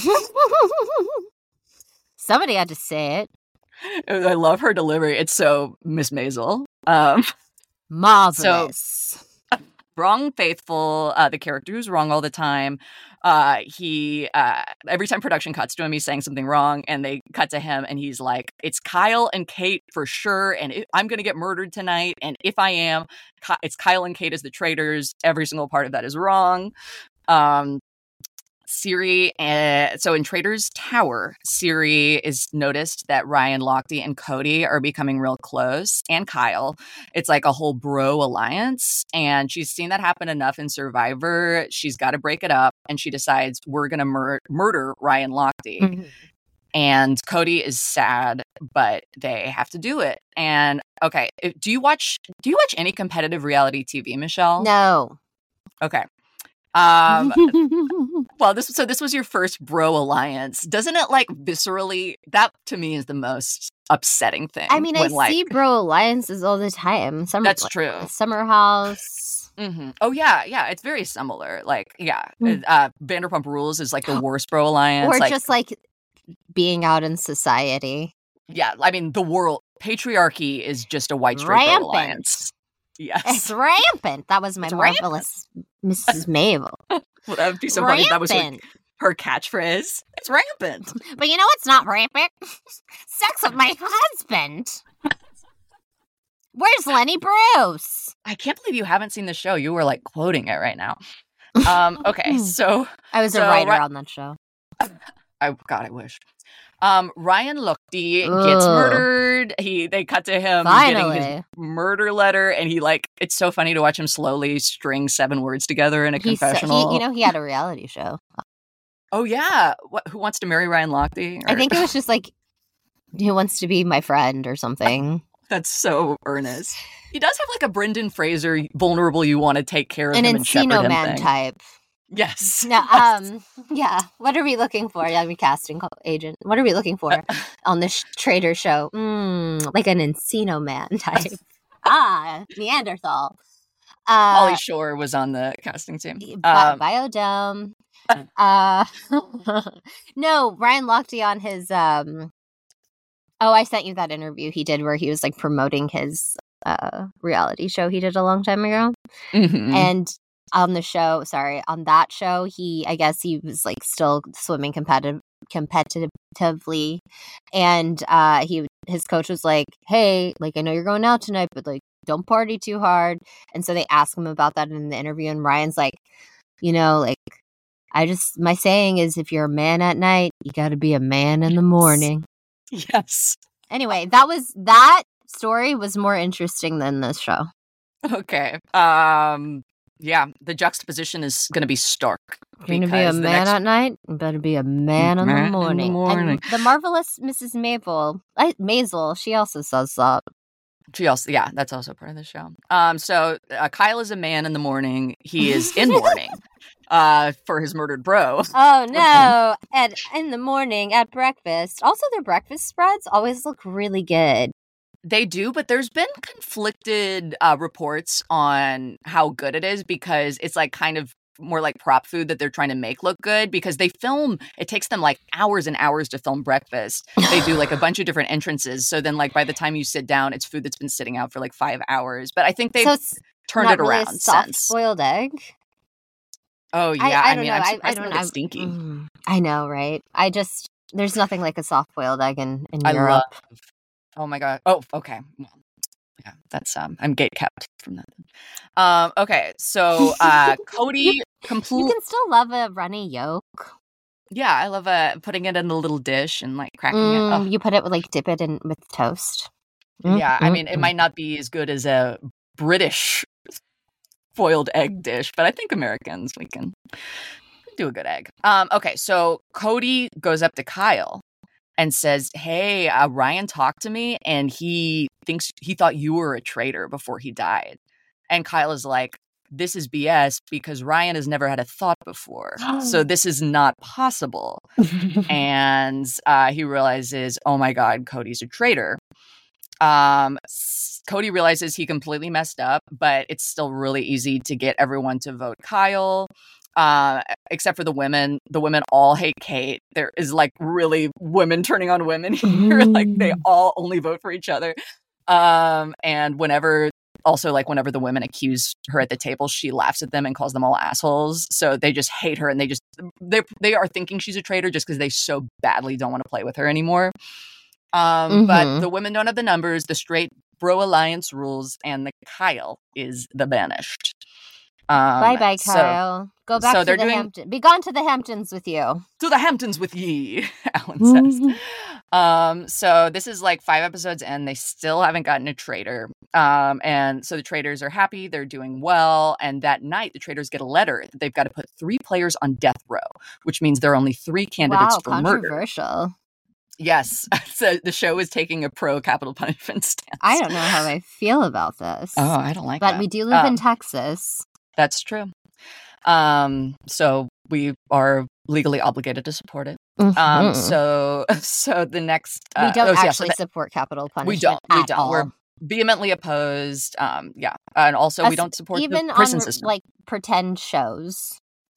Somebody had to say it. I love her delivery. It's so Miss Maisel. Um, Marvelous. wrong Faithfull, uh, the character who's wrong all the time. Uh, he uh, every time production cuts to him, he's saying something wrong, and they cut to him, and he's like, "It's Kyle and Kate for sure, and it, I'm gonna get murdered tonight. And if I am, Ki- it's Kyle and Kate as the traitors. Every single part of that is wrong." Um, Siri, uh, so in Traitor's Tower, Siri is noticed that Ryan Lochte and Cody are becoming real close, and Kyle. It's like a whole bro alliance, and she's seen that happen enough in Survivor. She's got to break it up, and she decides we're going to mur- murder Ryan Lochte. Mhm. And Cody is sad, but they have to do it. And okay, if- do you watch? Do you watch any competitive reality T V, Michelle? No. Okay. Um, well, this so this was your first bro alliance. Doesn't it like viscerally? That to me is the most upsetting thing. I mean, I when, like, see bro alliances all the time. Summer, That's like, true. Summer House. mhm. Oh yeah, yeah. It's very similar. Like yeah, Mm. uh, Vanderpump Rules is like the worst bro alliance. Or like, just like being out in society. yeah. I mean, the world patriarchy is just a white straight bro Rampant. alliance. Yes, It's rampant. That was my It's marvelous Missus Mabel. well, that would be so funny. if That was her, Rampant. her catchphrase. It's rampant. But you know what's not rampant? Sex with my husband. Where's Lenny Bruce? I can't believe you haven't seen the show. You were like quoting it right now. Um, okay, so I was so, a writer right, on that show. I God, I wish. Um, Ryan Lochte gets Ugh. murdered. He they cut to him Finally. getting his murder letter, and he like it's so funny to watch him slowly string seven words together in a He, sa- confessional. he, you know, he had a reality show. Oh yeah, what, Who Wants to Marry Ryan Lochte? I Or- think it was just like, who wants to be my friend or something. That's so earnest. He does have like a Brendan Fraser vulnerable. You want to take care of An him and shepherd Encino him Man thing. type. Yes. No, um, yeah. What are we looking for? Yeah, I'm a casting co- agent. What are we looking for on this sh- trader show? Mm, like an Encino Man type. ah, Neanderthal. Uh, Pauly Shore was on the casting team. Bi- Um, Biodome. Uh, no, Ryan Lochte on his. Um, oh, I sent you that interview he did where he was like promoting his uh, reality show he did a long time ago. mhm. And on the show, sorry, on that show, he, I guess he was like still swimming competitive, competitively, and uh, he, his coach was like, "Hey, like I know you're going out tonight, but like don't party too hard." And so they asked him about that in the interview, and Ryan's like, "You know, like I just my saying is, if you're a man at night, you got to be a man in the morning." Yes. Anyway, that was that story was more interesting than this show. Okay. Um. Yeah, the juxtaposition is going to be stark. You're going to be a because the man next- at night, you better be a man in Man the in the morning. morning. And the marvelous Missus Maple, I, Maisel, she also says that. She also, yeah, that's also part of the show. Um, so uh, Kyle is a man in the morning. He is in mourning uh, for his murdered bro. Oh no! At in the morning at breakfast. Also, their breakfast spreads always look really good. They do, but there's been conflicted uh, reports on how good it is because it's like kind of more like prop food that they're trying to make look good because they film, it takes them like hours and hours to film breakfast. They do like a bunch of different entrances. So then like by the time you sit down, it's food that's been sitting out for like five hours. But I think they've So it's turned not it really around a soft since. boiled egg. Oh yeah, I, I, I don't mean, know. I'm I, I surprised don't. it I, gets stinky. mm, I know, right? I just there's nothing like a soft boiled egg in in I Europe. love. Oh my god. Oh, okay. Well, yeah, that's um. I'm gate kept from that. Um. Okay. So, uh, Cody You complete. can still love a runny yolk. Yeah, I love uh putting it in a little dish and like cracking Mm, it. Oh, You put it with like dip it in with toast. yeah, I Mm, mean, it mm, might not be as good as a British boiled egg dish, but I think Americans we can do a good egg. Um. Okay. So Cody goes up to Kyle and says, "Hey, uh, Ryan talked to me, and he thinks he thought you were a traitor before he died." And Kyle is like, "This is B S because Ryan has never had a thought before, so this is not possible." mm. And uh, he realizes, "Oh my God, Cody's a traitor." Um, s- Cody realizes he completely messed up, but it's still really easy to get everyone to vote Kyle. Uh, except for the women. The women all hate Kate. There is like really women turning on women here. Like they all only vote for each other. Um, and whenever, also like whenever the women accuse her at the table, she laughs at them and calls them all assholes. So they just hate her and they just, they they are thinking she's a traitor just because they so badly don't want to play with her anymore. Um, But Mhm. the women don't have the numbers. The straight bro alliance rules, and the Kyle is the banished. Um, Bye bye, so- Kyle. Go back so to they're the doing- Hampton. Be gone to the Hamptons with you. to the Hamptons with ye, Alan says. Um, so this is like five episodes and they still haven't gotten a traitor. Um, and so the traders are happy, they're doing well. And that night, the traders get a letter that they've got to put three players on death row, which means there are only three candidates Wow, for murder. controversial. Yes. So the show is taking a pro capital punishment stance. I don't know how I feel about this. Oh, I don't like but that. we do live in Um, Texas. That's true. Um, so we are legally obligated to support it. Um, Mhm. so so the next uh, we don't oh, so yeah, so actually the- support capital punishment. we don't we at don't all. we're vehemently opposed. Um, yeah, and also we Us- don't support even the prison on system. like pretend shows.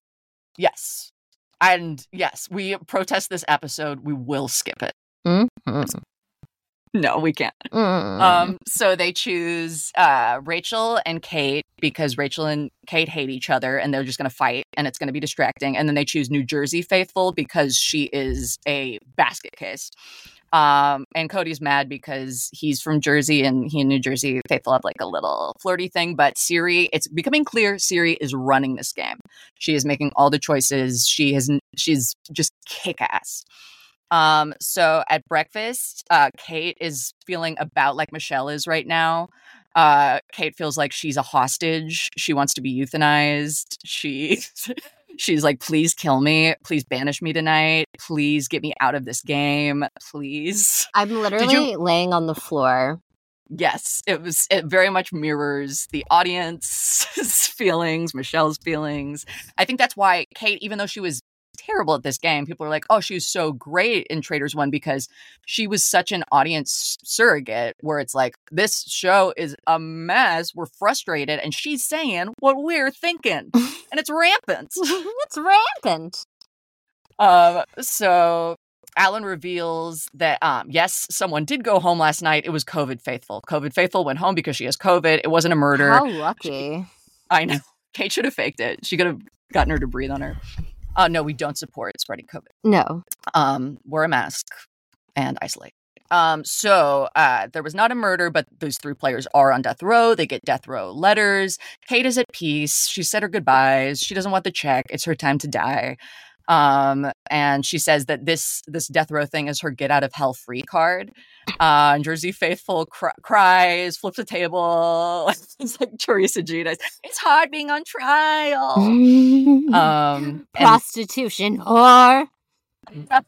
Yes, and yes, we protest this episode. We will skip it. Mhm. No, we can't. Mm. Um, so they choose uh, Rachel and Kate because Rachel and Kate hate each other and they're just going to fight and it's going to be distracting. And then they choose New Jersey Faithful because she is a basket case. Um, and Cody's mad because he's from Jersey and he and New Jersey Faithful have like a little flirty thing. But Cirie, it's becoming clear Cirie is running this game. She is making all the choices. She has, she's just kick-ass. Um, so at breakfast, uh, Kate is feeling about like Michelle is right now. Uh, Kate feels like she's a hostage. She wants to be euthanized. She, she's like, please kill me. Please banish me tonight. Please get me out of this game. Please. I'm literally you- laying on the floor. Yes, it was. It very much mirrors the audience's feelings, Michelle's feelings. I think that's why Kate, even though she was terrible at this game, people are like, oh, she was so great in Traitors One because she was such an audience surrogate where it's like, this show is a mess, we're frustrated, and she's saying what we're thinking, and it's rampant. It's rampant. Um, so Alan reveals that, um, yes, someone did go home last night. It was COVID Faithful. COVID Faithful went home because she has COVID. It wasn't a murder. How lucky. I know. Kate should have faked it. She could have gotten her to breathe on her. Uh, no, we don't support spreading COVID. No. Um, wear a mask and isolate. Um, so uh, there was not a murder, but those three players are on death row. They get death row letters. Kate is at peace. She said her goodbyes. She doesn't want the check. It's her time to die. Um, and she says that this this death row thing is her get out of hell free card. Uh, Jersey Faithful cr- cries, flips a table. It's like Teresa Giudice. It's hard being on trial. um, Prostitution whore. And,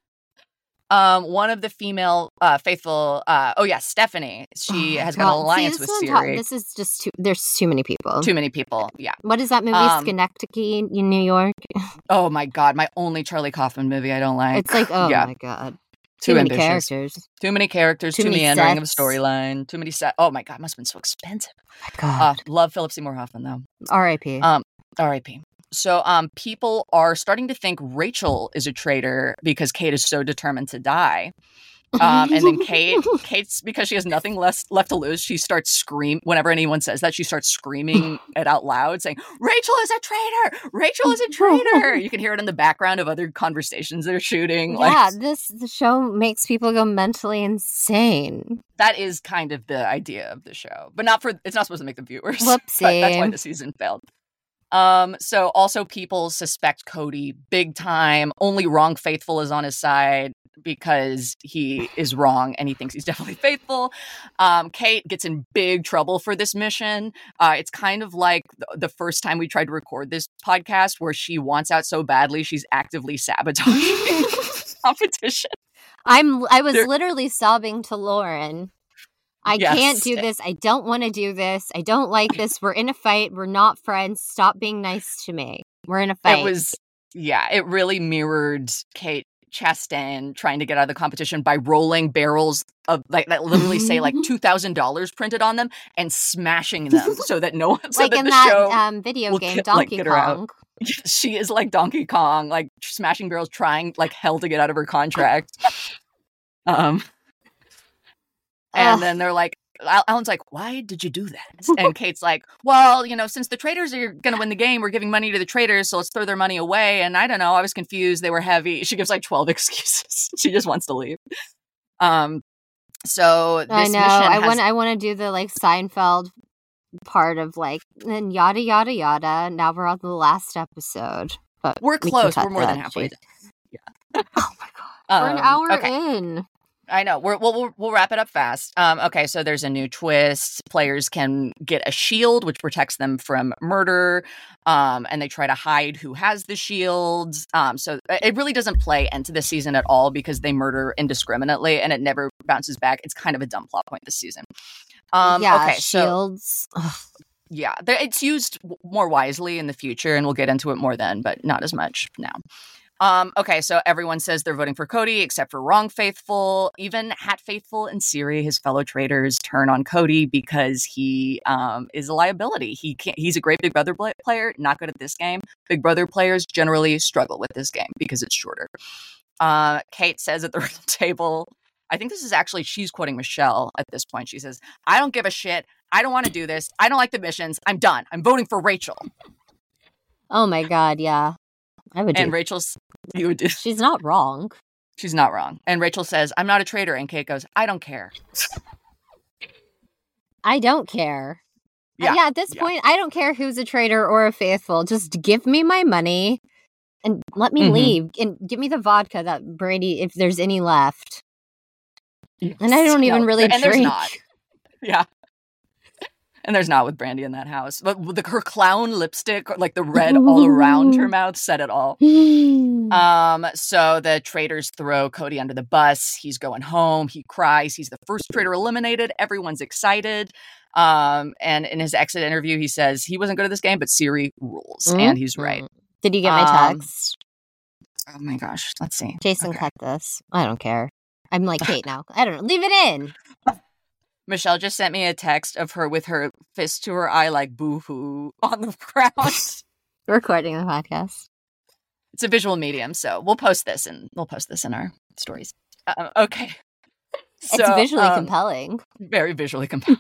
um, one of the female uh, faithful. Uh, oh yeah, Stephanie. She Oh, has got God. an alliance See, this with is what I'm Cirie. ta- This is just too. There's too many people. Too many people. Yeah. What is that movie? Um, Schenectady in New York. Oh my God, my only Charlie Kaufman movie I don't like. It's like, oh yeah. my God. Too, Too many ambitious. characters. Too many characters. Too Too, many meandering of a sets. storyline. Too many set. Oh my God, must have been so expensive. My God. Uh, love Philip Seymour Hoffman though. R I P Um, R I P So, um, people are starting to think Rachel is a traitor because Kate is so determined to die. Um, and then Kate, Kate's because she has nothing less left to lose. She starts scream whenever anyone says that. She starts screaming it out loud, saying, "Rachel is a traitor! Rachel is a traitor!" You can hear it in the background of other conversations they're shooting. Yeah, Like, this the show makes people go mentally insane. that is kind of the idea of the show, but not for. It's not supposed to make the viewers. Whoopsie. But that's why the season failed. Um, so also people suspect Cody big time. Only Wrong Faithful is on his side because he is wrong and he thinks he's definitely faithful. Um, Kate gets in big trouble for this mission. Uh, it's kind of like the, the first time we tried to record this podcast where she wants out so badly she's actively sabotaging competition. I'm I was There- literally sobbing to Lauren. I Yes. can't do this. I don't want to do this. I don't like this. We're in a fight. We're not friends. Stop being nice to me. We're in a fight. It was, yeah, it really mirrored Kate Chastain trying to get out of the competition by rolling barrels of like that literally say like two thousand dollars printed on them and smashing them so that no one, so like that in the that show, um, video will game get- like, Donkey get her out. Kong. she is like Donkey Kong, like smashing barrels, trying like hell to get out of her contract. Um, and Ugh. then they're like, Al- Alan's like, why did you do that? And Kate's like, well, you know, since the traders are going to win the game, we're giving money to the traders, so let's throw their money away. And I don't know, I was confused. They were heavy. She gives like twelve excuses. She just wants to leave. Um, so this I know. mission I has- want. I want to do the like Seinfeld part of like and yada yada yada. Now we're on the last episode, but we're we can close. cut We're more than that. halfway. Jeez. done. Oh my god, we're an Um, hour okay. in. I know. We're, we'll, we'll we'll wrap it up fast. Um, okay, so there's a new twist. Players can get a shield, which protects them from murder, um, and they try to hide who has the shield. Um, so it really doesn't play into this season at all because they murder indiscriminately, and it never bounces back. It's kind of a dumb plot point this season. Um, yeah, okay, so shields. Ugh. yeah, there- it's used w- more wisely in the future, and we'll get into it more then, but not as much now. Um, okay, so everyone says they're voting for Cody except for Wrong Faithful. Even Hat Faithful and Cirie, his fellow traders, turn on Cody because he um, is a liability. He can't, he's a great Big Brother bl- player, not good at this game. Big Brother players generally struggle with this game because it's shorter. Uh, Kate says at the round table I think this is actually, she's quoting Michelle at this point. She says, I don't give a shit. I don't want to do this. I don't like the missions. I'm done. I'm voting for Rachel. Oh my God, yeah. I would do. And Rachel's, you would do. She's not wrong. She's not wrong. And Rachel says, I'm not a traitor. And Kate goes, I don't care. I don't care. Yeah. Yeah, at this yeah. point, I don't care who's a traitor or a faithful. Just give me my money and let me Mhm. leave. And give me the vodka that Brady, if there's any left. Yes. And I don't even No, really and drink. there's not. Yeah. And there's not with Brandy in that house. But the, her clown lipstick, like the red all around her mouth, said it all. Um, so the traitors throw Cody under the bus. He's going home. He cries. He's the first traitor eliminated. Everyone's excited. Um, and in his exit interview, he says he wasn't good at this game, but Siri rules. Mm-hmm. And he's right. Did you get my Um, text? Oh my gosh. Let's see. Jason, Okay. cut this. I don't care. I'm like Kate now. I don't know. Leave it in. Michelle just sent me a text of her with her fist to her eye, like boo-hoo on the ground. Recording the podcast. It's a visual medium, so we'll post this and we'll post this in our stories. Uh, okay. It's So, visually um, compelling. Very visually compelling.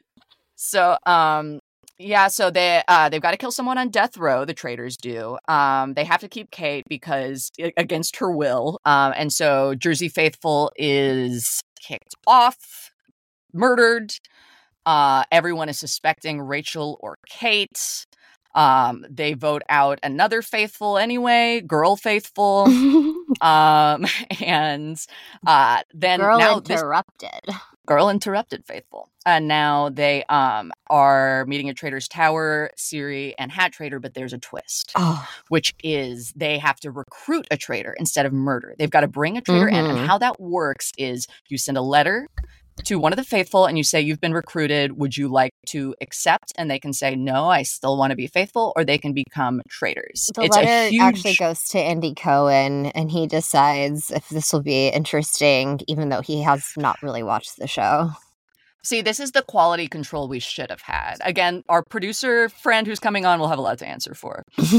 so, um, yeah, so they uh, they've got to kill someone on death row. The traitors do. Um, they have to keep Kate because against her will. Um, and so Jersey Faithful is kicked off, murdered. Uh, everyone is suspecting Rachel or Kate. Um, they vote out another faithful anyway, girl faithful. um, and uh, then Girl now this interrupted. girl interrupted faithful. And now they um are meeting at Traitor's Tower, Siri and Hat Traitor, but there's a twist, Oh. which is they have to recruit a traitor instead of murder. They've got to bring a traitor in, and Mhm. how that works is you send a letter to one of the faithful and you say, you've been recruited, would you like to accept? And they can say, no, I still want to be faithful, or they can become traitors. The It's letter a huge... actually goes to Andy Cohen, and he decides if this will be interesting, even though he has not really watched the show. See, this is the quality control we should have had. Again, our producer friend who's coming on will have a lot to answer for.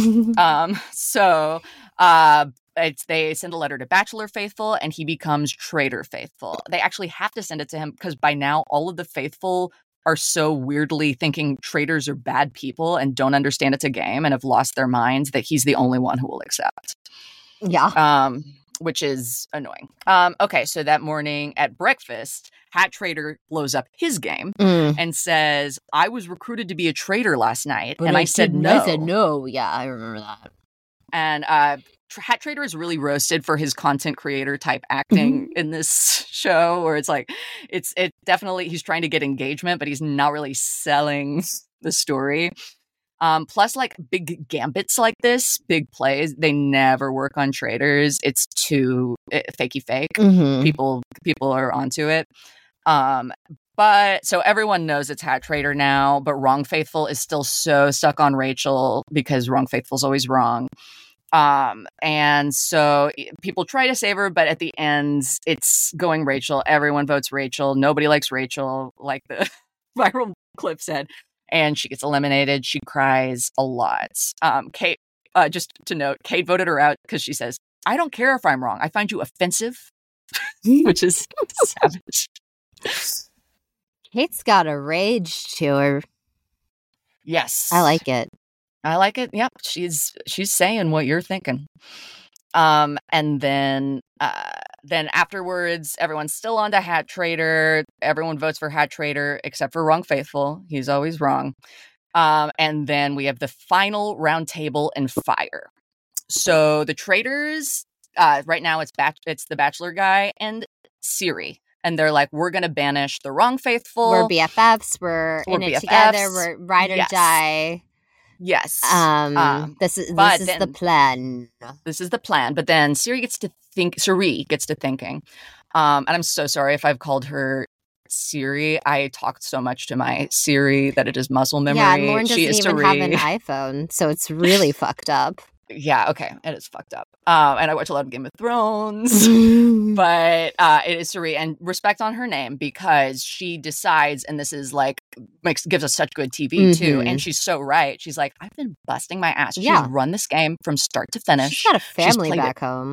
um, so uh, it's they send a letter to Bachelor Faithful, and he becomes Traitor Faithful. They actually have to send it to him because by now all of the faithful are so weirdly thinking traitors are bad people and don't understand it's a game and have lost their minds that he's the only one who will accept. Yeah. Um, which is annoying. Um, okay, so that morning at breakfast, Hat Traitor blows up his game Mm. and says, I was recruited to be a traitor last night, But and I, said didn't. no. I said no. Yeah, I remember that. And uh, Tr- Hat Traitor is really roasted for his content creator type acting in this show, where it's like, it's it definitely, he's trying to get engagement, but he's not really selling the story. Um, plus, like big gambits like this, big plays, they never work on traitors. It's too uh, fakey fake. Mm-hmm. People people are onto it. Um, but so everyone knows it's Hat Traitor now, but Wrong Faithful is still so stuck on Rachel because Wrong Faithful's always wrong. Um, and so people try to save her, but at the end, it's going Rachel. Everyone votes Rachel. Nobody likes Rachel, like the viral clip said. And she gets eliminated. She cries a lot. Um, Kate, uh, just to note, Kate voted her out because she says, I don't care if I'm wrong. I find you offensive, which is savage. Kate's got a rage to her. Yes. I like it. I like it. Yep. She's she's saying what you're thinking. Um, and then uh, then afterwards, everyone's still on to Hat Traitor. Everyone votes for Hat Traitor except for Wrong Faithful. He's always wrong. Um, and then we have the final round table and fire. So the traitors, uh, right now it's bat- it's the Bachelor guy and Siri. And they're like, we're going to banish the Wrong Faithful. We're B F Fs. We're, We're in it B F Fs. together. We're ride or Yes. die. Yes. Um, Um, this is but this is the then- plan. This is the plan. But then Siri gets to think, Siri gets to thinking. Um, and I'm so sorry if I've called her Siri. I talked so much to my Siri that it is muscle memory. Yeah, and Lauren doesn't she is even Siri. have an iPhone, so it's really fucked up. Yeah, okay. It is fucked up. Um, and I watch a lot of Game of Thrones. But uh, it is Suri, and respect on her name because she decides, and this is like makes gives us such good T V too. Mhm. And she's so right. She's like, I've been busting my ass. She's Yeah. run this game from start to finish. She's got a family played back home.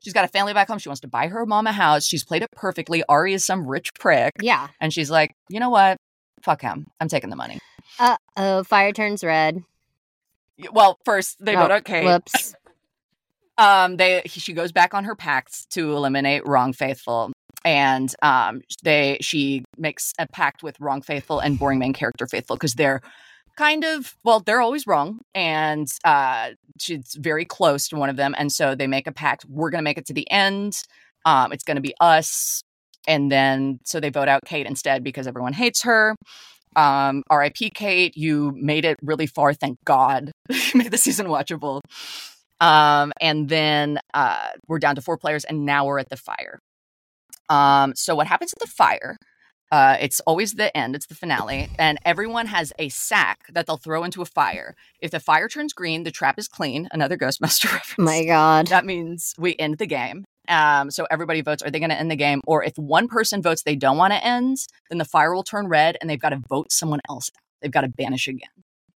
She's got a family back home. She wants to buy her mom a house. She's played it perfectly. Ari is some rich prick. Yeah. And she's like, you know what? Fuck him. I'm taking the money. Uh-oh, fire turns red. Well, first they oh, vote out Kate. Whoops. Um, they she goes back on her pact to eliminate Wrong Faithful, and um, they she makes a pact with Wrong Faithful and Boring Main Character Faithful because they're kind of well, they're always wrong, and uh, she's very close to one of them, and so they make a pact. We're gonna make it to the end. Um, it's gonna be us, and then so they vote out Kate instead because everyone hates her. Um, R I P Kate, you made it really far. Thank God, you made the season watchable. Um, and then uh, we're down to four players, and now we're at the fire. Um, so what happens at the fire? Uh, it's always the end. It's the finale, and everyone has a sack that they'll throw into a fire. If the fire turns green, the trap is clean. Another Ghostbuster reference. My God, that means we end the game. Um, so everybody votes. Are they going to end the game? Or if one person votes they don't want to end, then the fire will turn red, and they've got to vote someone else out. They've got to banish again.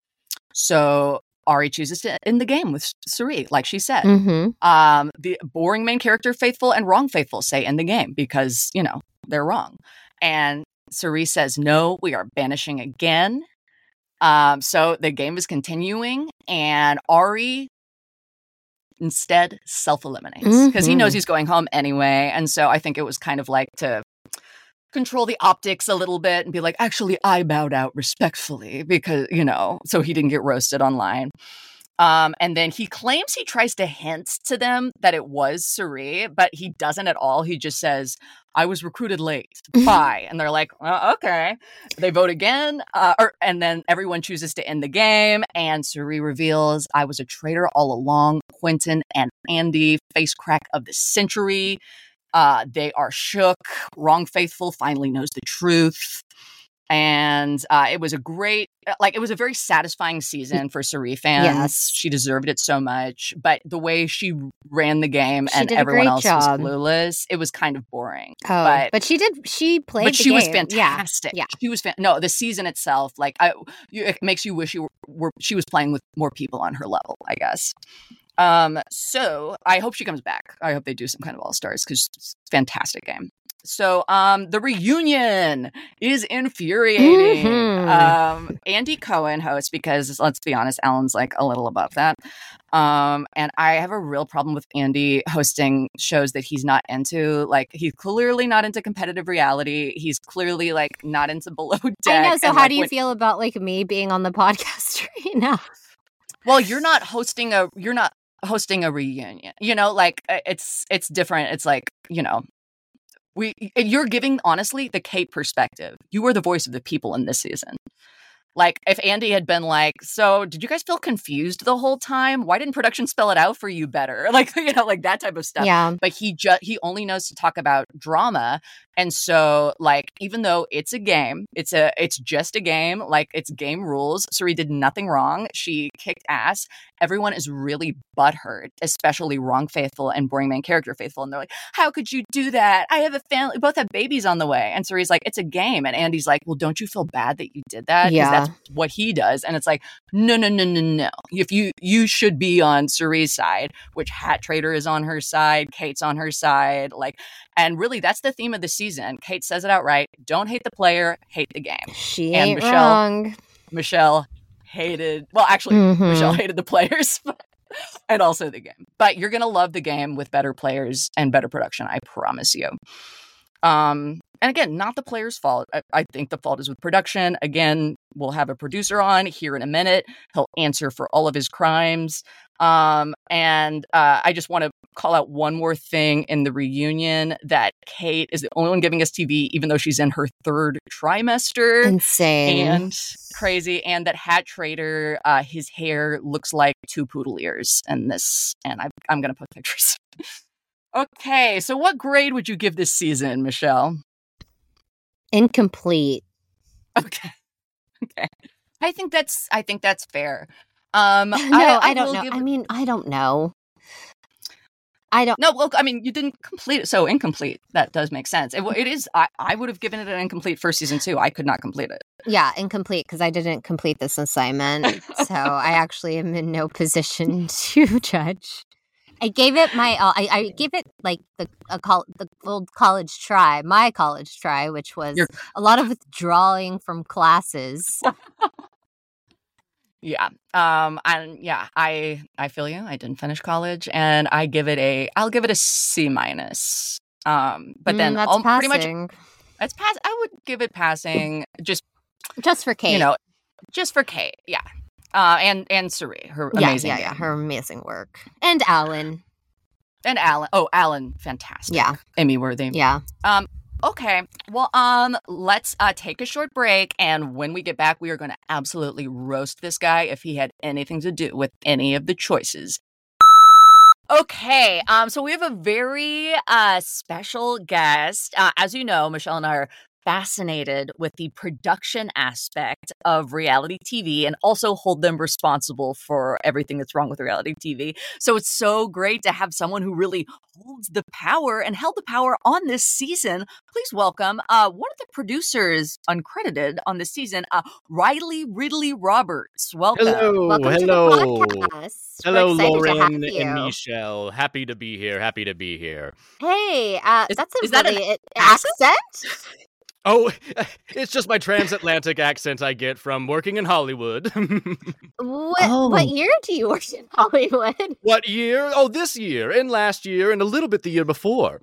So Ari chooses to end the game with Cirie, like she said. Mm-hmm. Um, the Boring Main Character Faithful and Wrong Faithful say end the game because, you know, they're wrong. And Cirie says, no, we are banishing again. Um, so the game is continuing, and Ari instead self-eliminates because mm-hmm. he knows he's going home anyway. And so I think it was kind of like to control the optics a little bit and be like, actually, I bowed out respectfully because, you know, so he didn't get roasted online. Um, and then he claims he tries to hint to them that it was Cirie, but he doesn't at all. He just says, I was recruited late. Bye. And they're like, oh, okay. They vote again. Uh, or, and then everyone chooses to end the game. And Cirie reveals, I was a traitor all along. Quentin and Andy, face crack of the century. Uh, they are shook. Wrong Faithful finally knows the truth. And uh, it was a great, like, it was a very satisfying season for Cirie fans. Yes. She deserved it so much. But the way she ran the game she and everyone else job. was clueless, it was kind of boring. Oh, but, but she did, she played But the she game. was fantastic. Yeah. She was, fan- no, the season itself, like, I, you, it makes you wish you were, were, she was playing with more people on her level, I guess. Um, so I hope she comes back. I hope they do some kind of all-stars because it's a fantastic game. So um, the reunion is infuriating. Mm-hmm. Um, Andy Cohen hosts because, let's be honest, Alan's like a little above that. Um, and I have a real problem with Andy hosting shows that he's not into. Like, he's clearly not into competitive reality. He's clearly like not into Below Deck. I know. So and, how like, do you when- feel about like me being on the podcast right now? Well, you're not hosting a, you're not hosting a reunion, you know, like it's, it's different. It's like, you know, We, you're giving, honestly, the Kate perspective. You were the voice of the people in this season. Like, if Andy had been like, so did you guys feel confused the whole time? Why didn't production spell it out for you better? Like, you know, like that type of stuff. Yeah. But he just, he only knows to talk about drama. And so, like, even though it's a game, it's a, it's just a game, like, it's game rules. Cirie did nothing wrong. She kicked ass. Everyone is really butthurt, especially Wrong Faithful and Boring Main Character Faithful. And they're like, how could you do that? I have a family, both have babies on the way. And Cirie's like, it's a game. And Andy's like, well, don't you feel bad that you did that? Yeah. That's what he does. And it's like, no, no, no, no, no. If you, you should be on Cirie's side, which Hat Trader is on her side. Kate's on her side. Like, and really that's the theme of the season. Kate says it outright. Don't hate the player, hate the game. She and ain't Michelle, wrong. Michelle hated, well, actually, Mhm. Michelle hated the players and also the game. But you're going to love the game with better players and better production, I promise you. Um, and again, not the player's fault. I, I think the fault is with production. Again, we'll have a producer on here in a minute. He'll answer for all of his crimes. Um, and uh, I just want to call out one more thing in the reunion, that Kate is the only one giving us T V, even though she's in her third trimester. Insane. And crazy. And that Hat Trader, uh, his hair looks like two poodle ears in this. And I, I'm going to put pictures. Okay, so what grade would you give this season, Michelle? Incomplete. Okay. Okay. I think that's I think that's fair. Um no, I, I, don't will know. give- I mean, I don't know. I don't. No, well, I mean, you didn't complete it, so incomplete. That does make sense. It, it is. I, I would have given it an incomplete for season two. I could not complete it. Yeah, incomplete because I didn't complete this assignment. So I actually am in no position to judge. I gave it my. Uh, I, I gave it like the a col- the old college try, my college try, which was You're- a lot of withdrawing from classes. Yeah. Um. And yeah, I I feel you. I didn't finish college, and I give it a. I'll give it a C minus. Um. But then Mm, that's all, pretty much passing. it's pass. I would give it passing. Just Just for Kate. you know, just for Kate. Yeah. Uh. And and Suri, her yeah, amazing. yeah, yeah, game. her amazing work, and Alan. And Alan. Oh, Alan, fantastic. Yeah, Emmy worthy. yeah. Um. Okay. Well, um, let's uh take a short break, and when we get back, we are going to absolutely roast this guy if he had anything to do with any of the choices. Okay. Um. So we have a very uh special guest. Uh, as you know, Michelle and I are fascinated with the production aspect of reality T V and also hold them responsible for everything that's wrong with reality T V. So it's so great to have someone who really holds the power and held the power on this season. Please welcome uh, one of the producers uncredited on this season, uh, Riley Ridley Roberts. Welcome. Hello, Welcome hello. to the podcast. Hello, We're excited to have Lauren you. and Michelle. Happy to be here. Happy to be here. Hey, uh, Is- that's a is that an really accent? accent? Oh, it's just my transatlantic accent I get from working in Hollywood. What Oh. what year do you work in Hollywood? What year? Oh, this year, and last year, and a little bit the year before.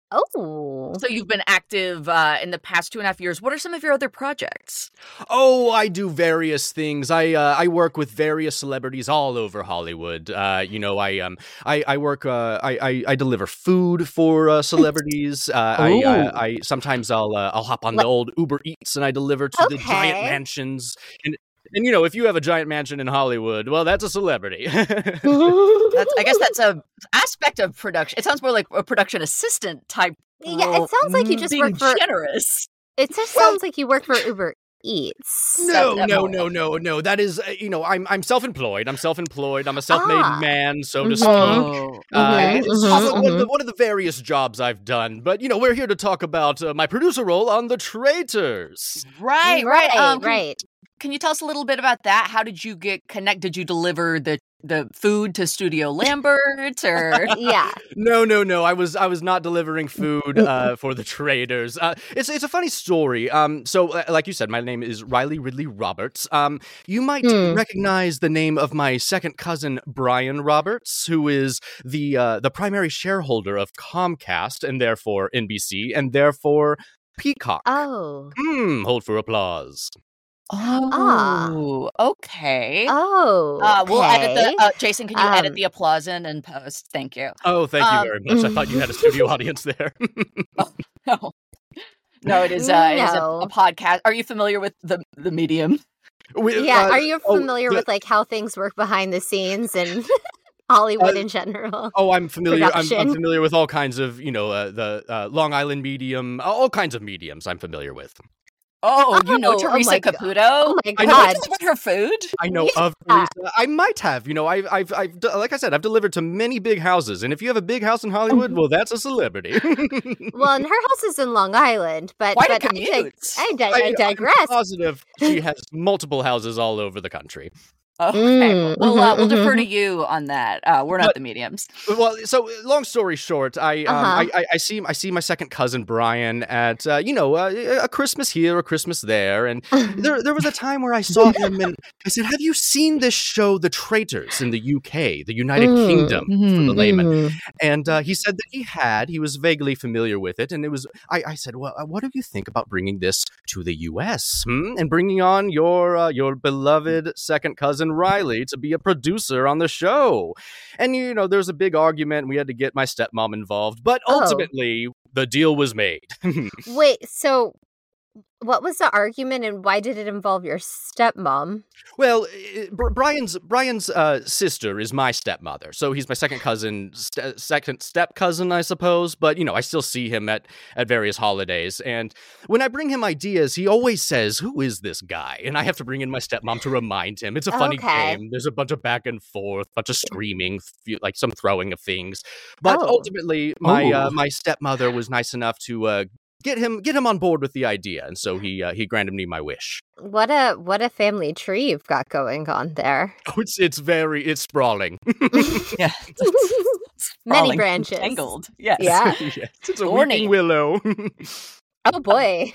Oh, So you've been active uh, in the past two and a half years. What are some of your other projects? Oh, I do various things. I uh, I work with various celebrities all over Hollywood. Uh, you know, I um I I work uh I I, I deliver food for uh, celebrities. Uh, I uh, Ooh. I sometimes I'll uh, I'll hop on Like- the old Uber Eats and I deliver to the giant Okay. mansions. And and you know, if you have a giant mansion in Hollywood, well, that's a celebrity. That's, I guess that's a aspect of production. It sounds more like a production assistant type. Yeah, role. it sounds like you Mm, just being work for- generous. it just Well- sounds like you work for Uber Eats. No, That's- no, no, no, no. That is, uh, you know, I'm I'm self-employed. I'm self-employed. I'm a self-made Ah. man, so to Mhm. speak. Oh, Uh, Mhm, it's mhm, just one, of the, mhm. one of the various jobs I've done, but you know, we're here to talk about uh, my producer role on The Traitors. right, right. right, Um, can, right. can you tell us a little bit about that? How did you get connected? Did you deliver the the food to Studio Lambert, or Yeah. No, no, no. I was I was not delivering food uh, for The Traitors. Uh, it's it's a funny story. Um, so uh, like you said, my name is Riley Ridley Roberts. Um, you might Hmm. recognize the name of my second cousin Brian Roberts, who is the uh, the primary shareholder of Comcast and therefore N B C and therefore Peacock. Oh. Hmm, hold for applause. oh, okay. Oh. Uh, we'll edit okay. the uh, Jason. Can you edit Um, the applause in and post? Thank you. Oh, thank Um, you very much. I thought you had a studio audience there. No, no, it is. Uh, it is a, No. a podcast. Are you familiar with the the medium? We- Yeah, uh, are you oh, familiar the- with like how things work behind the scenes and Hollywood Uh, in general? Oh, I'm familiar. I'm, I'm Production. familiar with all kinds of, you know, uh, the uh, Long Island medium, all kinds of mediums. I'm familiar with. Oh, you know Oh, oh Teresa my God. Caputo? Oh my I know god. With her food? I know of Yeah. Teresa. I might have. You know, I've, I've, I've, d- like I said, I've delivered to many big houses, and if you have a big house in Hollywood, well, that's a celebrity. Well, and her house is in Long Island, but Quite a but I, dig- commute. I, di- I- I I'm digress. positive she has multiple houses all over the country. Okay, Mm, well, uh, mhm, we'll defer mhm. to you on that. Uh, we're not But- the mediums. Well, so long story short, I um, Uh-huh. I, I, I see I see my second cousin Brian at uh, you know uh, a Christmas here, a Christmas there, and there there was a time where I saw him and I said, "Have you seen this show, The Traitors, in the U K, the United Mm. Kingdom, for the layman?" Mm. And uh, he said that he had. He was vaguely familiar with it, and it was. I, I said, "Well, uh, what do you think about bringing this to the U S hmm? and bringing on your uh, your beloved second cousin Riley to be a producer on the show?" And you know, there's a big argument. We had to get my stepmom involved, but Oh. ultimately, the deal was made. Wait, so what was the argument and why did it involve your stepmom? Well, i- Br- Brian's Brian's uh, sister is my stepmother, so he's my second cousin, st- second step cousin, I suppose. But you know, I still see him at at various holidays, and when I bring him ideas, he always says, "Who is this guy?" And I have to bring in my stepmom to remind him. It's a funny Okay. game. There's a bunch of back and forth, bunch of screaming, f- like some throwing of things. But Oh. ultimately, my uh, Oh. my stepmother was nice enough to. Uh, Get him, get him on board with the idea, and so he uh, he granted me my wish. What a what a family tree you've got going on there. Oh, it's it's very it's sprawling. Yeah, it's Many Crawling, branches. Tangled. Yes. Yeah. Yes, it's a Thorny. weeping willow. Oh boy.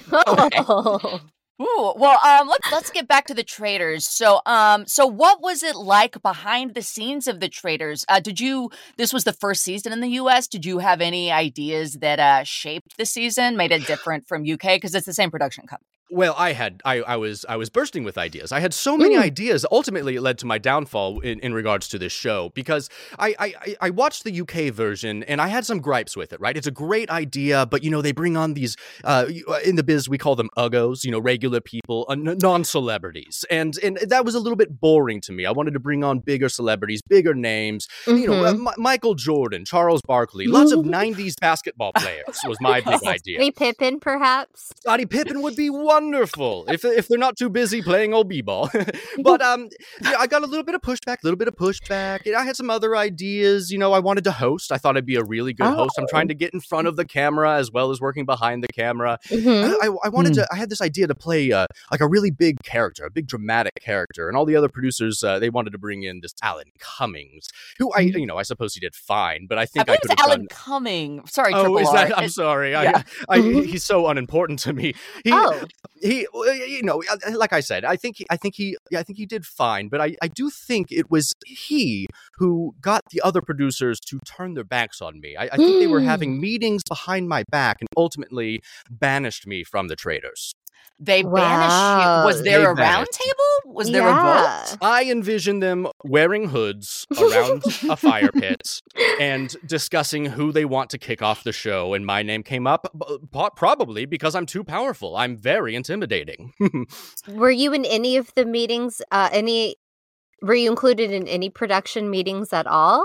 Oh. Ooh, well, um, let's let's get back to the Traitors. So, um, so what was it like behind the scenes of the Traitors? Uh, did you? This was the first season in the U S. Did you have any ideas that uh, shaped the season, made it different from U K? Because it's the same production company. Well, I had I, I was I was bursting with ideas. I had so many Mm. ideas. Ultimately, it led to my downfall in, in regards to this show because I, I I watched the U K version and I had some gripes with it. Right, it's a great idea, but you know they bring on these uh, in the biz we call them uggos, you know, regular people, uh, non-celebrities, and and that was a little bit boring to me. I wanted to bring on bigger celebrities, bigger names. You know, uh, Mhm. M- Michael Jordan, Charles Barkley, lots of nineties basketball players was my big idea. Scottie Pippen, perhaps. Scottie Pippen would be wonderful if if they're not too busy playing old b-ball. But um, yeah, I got a little bit of pushback, a little bit of pushback. And I had some other ideas. You know, I wanted to host. I thought I'd be a really good host. I'm trying to get in front of the camera as well as working behind the camera. Mhm. I, I, I wanted to. I had this idea to play uh, like a really big character, a big dramatic character, and all the other producers uh, they wanted to bring in this Alan Cummings, who I you know I suppose he did fine, but I I think I, believe could it's have Alan done. Cumming. Sorry, Oh, Triple is R. that? I'm It- sorry. yeah. I, I, he's so unimportant to me. He, Oh. he, you know, like I said, I think, he, I think he, I think he did fine. But I, I do think it was he who got the other producers to turn their backs on me. I, I think they were having meetings behind my back and ultimately banished me from the Traitors. They banished Wow. you. Was there They a round banished. table? Was there a Yeah. vote? I envision them wearing hoods around a fire pit and discussing who they want to kick off the show. And my name came up, b- po- probably because I'm too powerful. I'm very intimidating. Were you in any of the meetings? Uh, any? Were you included in any production meetings at all?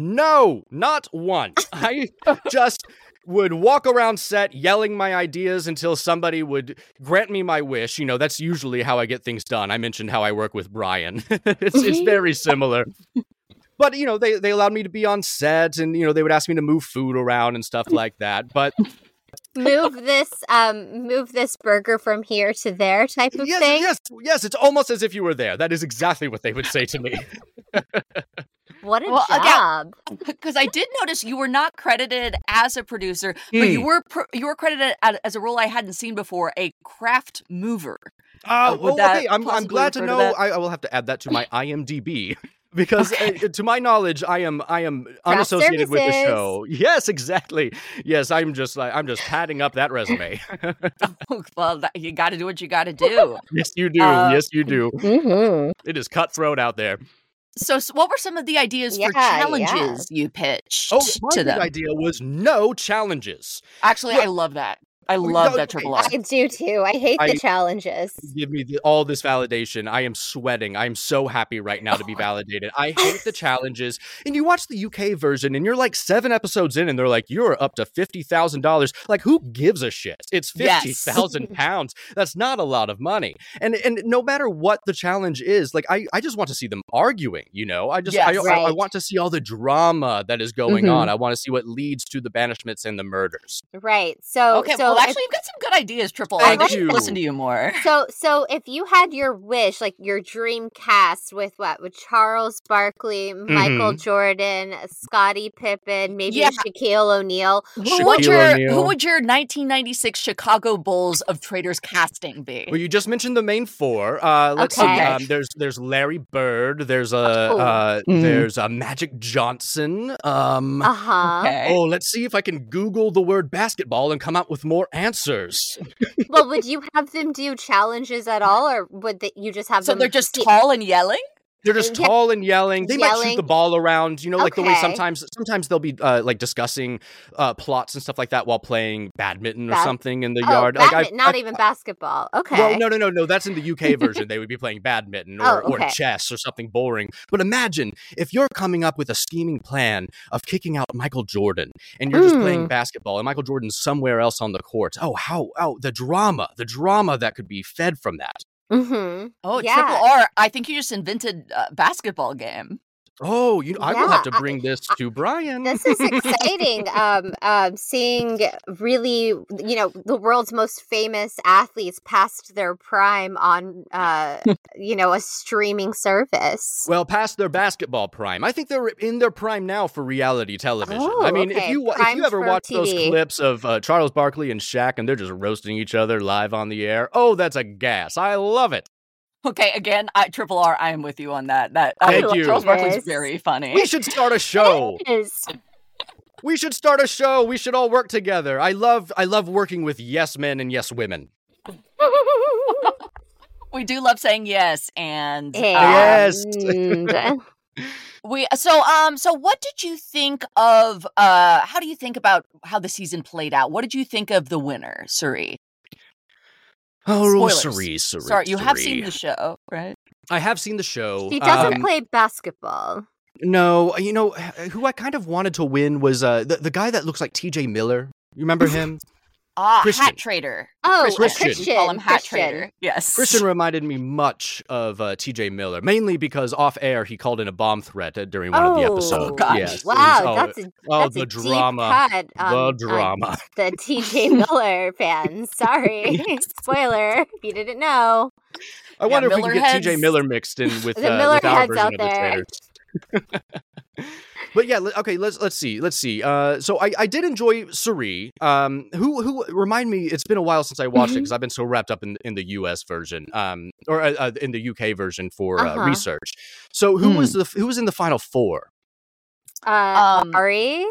No, not once. I just would walk around set yelling my ideas until somebody would grant me my wish. You know, that's usually how I get things done. I mentioned how I work with Brian. it's, it's very similar. But, you know, they, they allowed me to be on set and, you know, they would ask me to move food around and stuff like that. But Move this, um, move this burger from here to there, type of yes, thing. yes, yes, it's almost as if you were there. That is exactly what they would say to me. What a Well, again- job! Because I did notice you were not credited as a producer, but Hmm. you were pr- you were credited a- as a role I hadn't seen before, a craft mover. Uh, would oh, that okay. I'm, I'm possibly glad to refer to know. that? I, I will have to add that to my I M D B because, uh, to my knowledge, I am I am unassociated with the services. show. Yes, exactly. Yes, I'm just like I'm just padding up that resume. Well, that, you got to do what you got to do. Yes, you do. Uh, yes, you do. Mm-hmm. It is cutthroat out there. So, s what were some of the ideas for Yeah, challenges you pitched Oh, my to big them? idea was no challenges. Actually, Well- I love that. I Well, love no, that Triple R. I do too. I hate I- the challenges. Give me the, all this validation. I am sweating. I am so happy right now to be validated. I hate the challenges. And you watch the U K version and you're like seven episodes in and they're like, you're up to fifty thousand dollars. Like, who gives a shit? It's Yes. fifty thousand pounds. That's not a lot of money. And and no matter what the challenge is, like, I, I just want to see them arguing, you know? I just, I, Yes. I, I Right. want to see all the drama that is going Mhm. on. I want to see what leads to the banishments and the murders. Right. So, Okay, so well, if- actually, you've got some good ideas, Triple R. Thank I should you. listen to you more. So, so if you had your wish, like your dream cast with what, with Charles Barkley, Michael Jordan, Scottie Pippen, maybe Yeah. Shaquille O'Neal. Who Shaquille would your O'Neal. Who would your nineteen ninety-six Chicago Bulls of Traitors casting be? Well, you just mentioned the main four. Uh, let's Okay. see. Um, there's there's Larry Bird. There's a Oh. uh, Mm. there's a Magic Johnson. Um, Uh huh. Okay. Oh, let's see if I can Google the word basketball and come out with more answers. Well, would you have them do challenges at all, or would they, you just have So them? they're just see- tall and yelling? They're just Yeah. tall and yelling. They might shoot Yelling. the ball around, you know, like the way Okay. sometimes sometimes they'll be uh, like discussing uh, plots and stuff like that while playing badminton or Bad- something in the Oh, yard. Like, badminton, I- not I- even basketball. Okay. Well, no, no, no, no. That's in the U K version. They would be playing badminton or, Oh, okay. or chess or something boring. But imagine if you're coming up with a scheming plan of kicking out Michael Jordan and you're just playing Mm. basketball and Michael Jordan's somewhere else on the court. Oh, how, oh, the drama, the drama that could be fed from that. Mm-hmm. Oh, Yeah. Triple R. I think you just invented a basketball game. Oh, you know, I will Yeah, have to I- bring this to Brian. This is exciting. um, um, seeing really, you know, the world's most famous athletes past their prime on, uh, you know, a streaming service. Well, past their basketball prime. I think they're in their prime now for reality television. Oh, I mean, if okay. you wa- if Prime you ever for watch T those V. clips of uh, Charles Barkley and Shaq and they're just roasting each other live on the air, oh, that's a gas. I love it. Okay, again, I, Triple R, I am with you on that. That Thank I, you. Charles Barkley's Yes. very funny. We should start a show. It is. We should start a show. We should all work together. I love I love working with yes men and yes women. We do love saying yes, and uh, Yes. And- we. So, um, so what did you think of? Uh, how do you think about how the season played out? What did you think of the winner, Suri? Oh, Spoilers. Suri, Suri, Sorry, you have Suri. seen the show, right? I have seen the show. He doesn't Um, play basketball. No, you know who I kind of wanted to win was uh, the the guy that looks like T J Miller. You remember him? Ah, Christian. Hat Trader. Oh, Christian. We call him Hat Christian. Trader. Yes. Christian reminded me much of uh, T J Miller, mainly because off air he called in a bomb threat uh, during one of the Oh, episodes. gosh. Yes, it was- Wow, oh, that's a, oh, that's the a deep drama. cut the on, on drama. the T J Miller fans. Sorry, spoiler if you didn't know. I wonder if we Miller can get T J heads. Miller mixed in with, The uh, Miller with our heads version out of the there. traitors. But yeah, le- okay. Let's let's see. Let's see. Uh, so I, I did enjoy Suri. Um, who who remind me? It's been a while since I watched it Mhm. because I've been so wrapped up in in the U S version, um, or uh, uh, in the U K version for uh, Uh-huh. research. So who Hmm. was the who was in the final four? Uh, Um, Ari,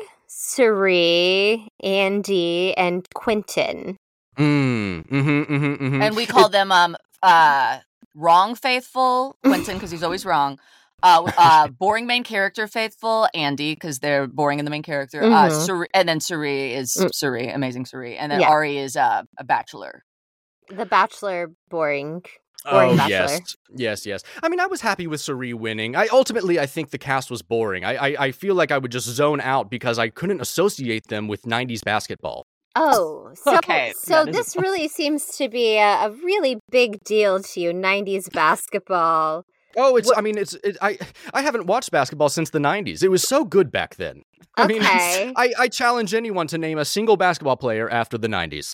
Suri, Andy, and Quentin. Mm, mm-hmm, mm-hmm, mm-hmm. And we call them um uh wrong faithful Quentin because he's always wrong. Uh, uh, boring main character faithful Andy because they're boring in the main character. Uh, Mhm. Suri, and then Suri is Mm. Suri, amazing Suri, and then Yeah. Ari is uh, a bachelor. The Bachelor, boring. Oh Boring Bachelor. yes, yes, yes. I mean, I was happy with Suri winning. I ultimately, I think the cast was boring. I, I, I feel like I would just zone out because I couldn't associate them with nineties basketball. Oh, so Okay, so that is- this really seems to be a, a really big deal to you, nineties basketball. Oh, it's. Wha- I mean, it's. It, I. I haven't watched basketball since the nineties. It was so good back then. I mean, Okay. I, I challenge anyone to name a single basketball player after the nineties.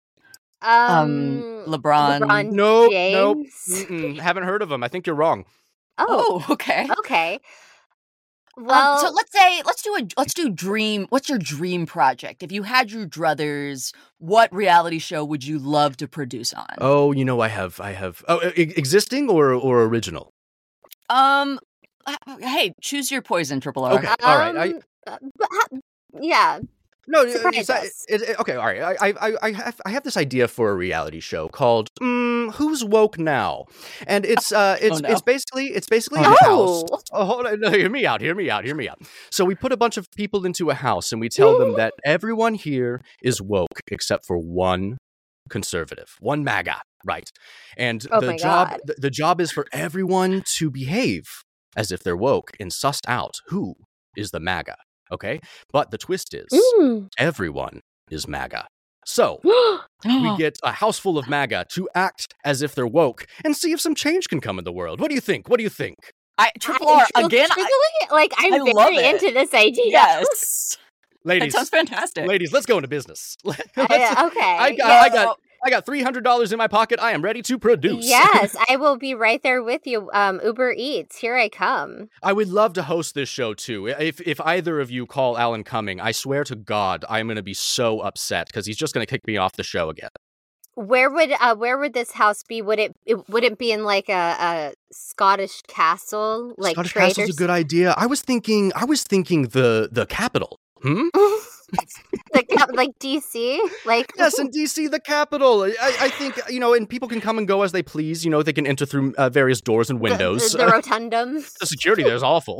Um, Um, LeBron. LeBron Nope, James. nope. Mm-mm, haven't heard of him. I think you're wrong. Oh, Oh, okay. okay. Um, Well, so let's say let's do a let's do dream. What's your dream project? If you had your druthers, what reality show would you love to produce on? Oh, you know, I have. I have. Oh, e- existing or or original? Um, h- hey, choose your poison, Triple R. Okay. all right, I- um, uh, but ha- yeah. No, uh, Surprise it's, uh, us. it- it- okay, all right. I, I, I have, I have this idea for a reality show called mm, "Who's Woke Now," and it's, uh, it's, no. it's basically, it's basically Oh, a no. house. Oh, hold on, no, hear me out, hear me out, hear me out. So we put a bunch of people into a house, and we tell them that everyone here is woke except for one conservative, one MAGA, right? And Oh the my job, God. the, the job is for everyone to behave as if they're woke and sussed out who is the MAGA. Okay, but the twist is Mm. everyone is MAGA. So we get a house full of MAGA to act as if they're woke and see if some change can come in the world. What do you think? What do you think? I Triple I- R tr- again. I, truthfully, like I'm I love very it. into this idea. yes, that Ladies, sounds fantastic. ladies, let's go into business. Let's- I- okay. I got, yeah. I got, I got three hundred dollars in my pocket. I am ready to produce. Yes, I will be right there with you. Um, Uber Eats, here I come. I would love to host this show too. If if either of you call Alan Cumming, I swear to God, I'm going to be so upset because he's just going to kick me off the show again. Where would uh where would this house be? Would it, it would it be in like a, a Scottish castle, like Scottish traders? Castle's a good idea. I was thinking, I was thinking the the capital. Hmm. the cap- like D C, like Yes, in D C, the capital. I, I think, you know, and people can come and go as they please. You know, they can enter through uh, various doors and the- windows. The, the rotundums. The security there is awful.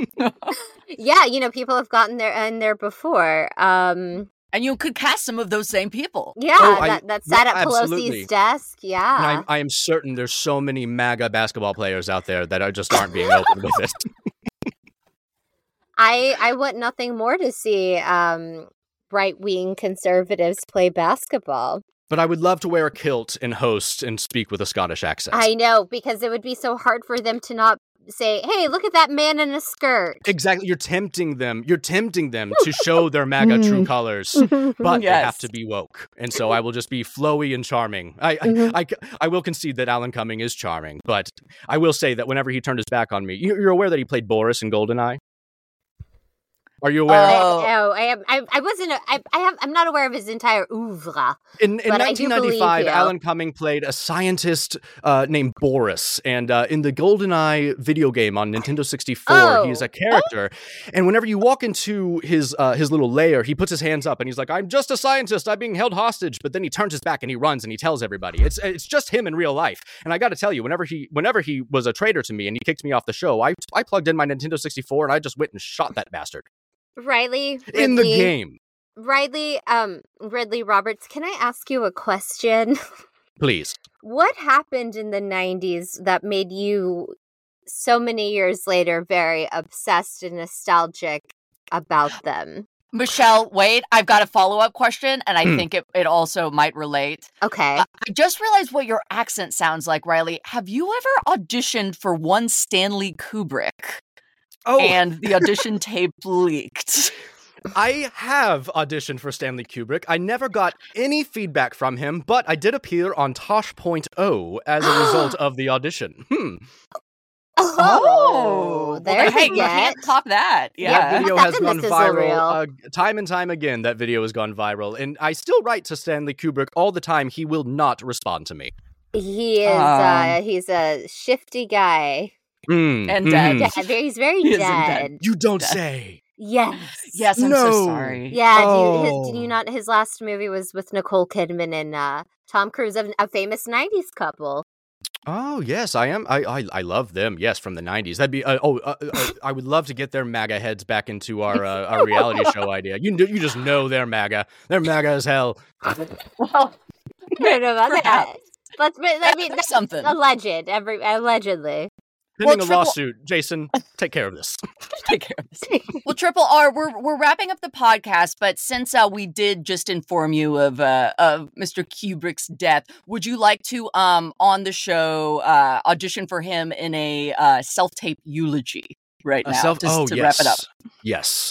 Yeah, you know, people have gotten there in there before. Um, and you could cast some of those same people. yeah, Oh, I- that that sat yeah, at absolutely. Pelosi's desk. And Yeah, I, I am certain there's so many MAGA basketball players out there that are just aren't being open with it. I I want nothing more to see um right wing conservatives play basketball. But I would love to wear a kilt and host and speak with a Scottish accent. I know, because it would be so hard for them to not say, "Hey, look at that man in a skirt." Exactly. You're tempting them. You're tempting them to show their MAGA true colors, but Yes. they have to be woke. And so I will just be flowy and charming. I, Mhm. I, I, I will concede that Alan Cumming is charming, but I will say that whenever he turned his back on me, you- you're aware that he played Boris in GoldenEye? Are you aware? Oh. I, oh, I am. I, I wasn't. I, I have. I'm not aware of his entire oeuvre. In, in But I do nineteen ninety-five, believe you. Alan Cumming played a scientist uh, named Boris, and uh, in the GoldenEye video game on Nintendo sixty-four, Oh. he is a character. And whenever you walk into his uh, his little lair, he puts his hands up and he's like, "I'm just a scientist. I'm being held hostage." But then he turns his back and he runs and he tells everybody. It's it's just him in real life. And I got to tell you, whenever he whenever he was a traitor to me and he kicked me off the show, I I plugged in my Nintendo sixty-four and I just went and shot that bastard Riley, in the Ridley- game. Riley, um, Ridley Roberts, can I ask you a question? Please. What happened in the nineties that made you, so many years later, very obsessed and nostalgic about them? Michelle, wait, I've got a follow-up question, and I Hmm. think it, it also might relate. Okay. Uh, I just realized what your accent sounds like, Riley. Have you ever auditioned for one Stanley Kubrick? Oh, And the audition tape leaked. I have auditioned for Stanley Kubrick. I never got any feedback from him, but I did appear on Tosh Point O as a result of the audition. Hmm. Oh, there well, hey, you you get. can't top that. Yeah, Yeah. That video That's has in the gone sizzle viral reel. uh, time and time again. That video has gone viral, and I still write to Stanley Kubrick all the time. He will not respond to me. He is, Um, uh, he's a shifty guy. Mm, And mm. dead. Yeah, very- he's very He isn't dead. dead. You don't Dead. say. Yes. Yes, I'm No. so sorry. Yeah, do you, his, did Oh. you not? His last movie was with Nicole Kidman and uh, Tom Cruise, a, a famous nineties couple. Oh yes, I am. I I, I love them. Yes, from the nineties. That'd be. Uh, oh, uh, uh, I would love to get their MAGA heads back into our uh, our reality show idea. You kn- you just know they're MAGA. They're MAGA as hell. Well, I don't know about that. Perhaps. But, but I mean, there's that's something. alleged. Every allegedly. Pending Well, a triple- lawsuit, Jason, take care of this. Take care of this. Well, Triple R, we're we're wrapping up the podcast, but since uh, we did just inform you of uh, of Mister Kubrick's death, would you like to um on the show uh, audition for him in a uh, self tape eulogy right A now? self- just oh to yes, wrap it up. yes.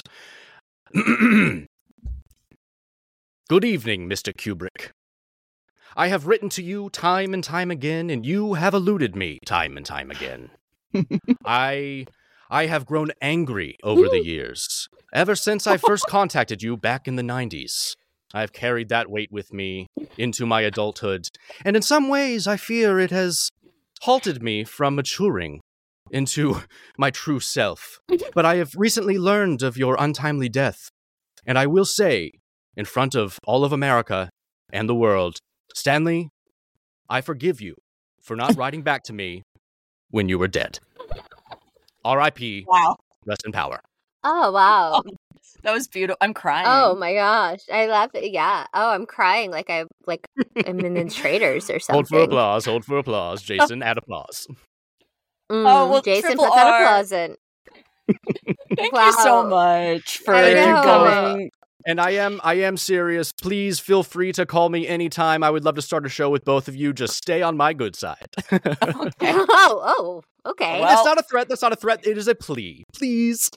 Good evening, Mister Kubrick. I have written to you time and time again, and you have eluded me time and time again. I I have grown angry over the years. Ever since I first contacted you back in the nineties, I have carried that weight with me into my adulthood, and in some ways I fear it has halted me from maturing into my true self. But I have recently learned of your untimely death, and I will say, in front of all of America and the world, Stanley, I forgive you for not writing back to me when you were dead. R I P Wow, Rest in power. Oh wow. that was beautiful. I'm crying. Oh my gosh. I love it. Yeah. Oh, I'm crying like I like I'm in the Traders or something. Hold for applause, hold for applause. Jason, add applause. Mm, Oh, well, Jason, Triple put that R. applause in. Thank you so Wow. much for I know. coming. And I am I am serious. Please feel free to call me anytime. I would love to start a show with both of you. Just stay on my good side. Okay. Oh, oh, okay. Well- That's not a threat. That's not a threat. It is a plea. Please.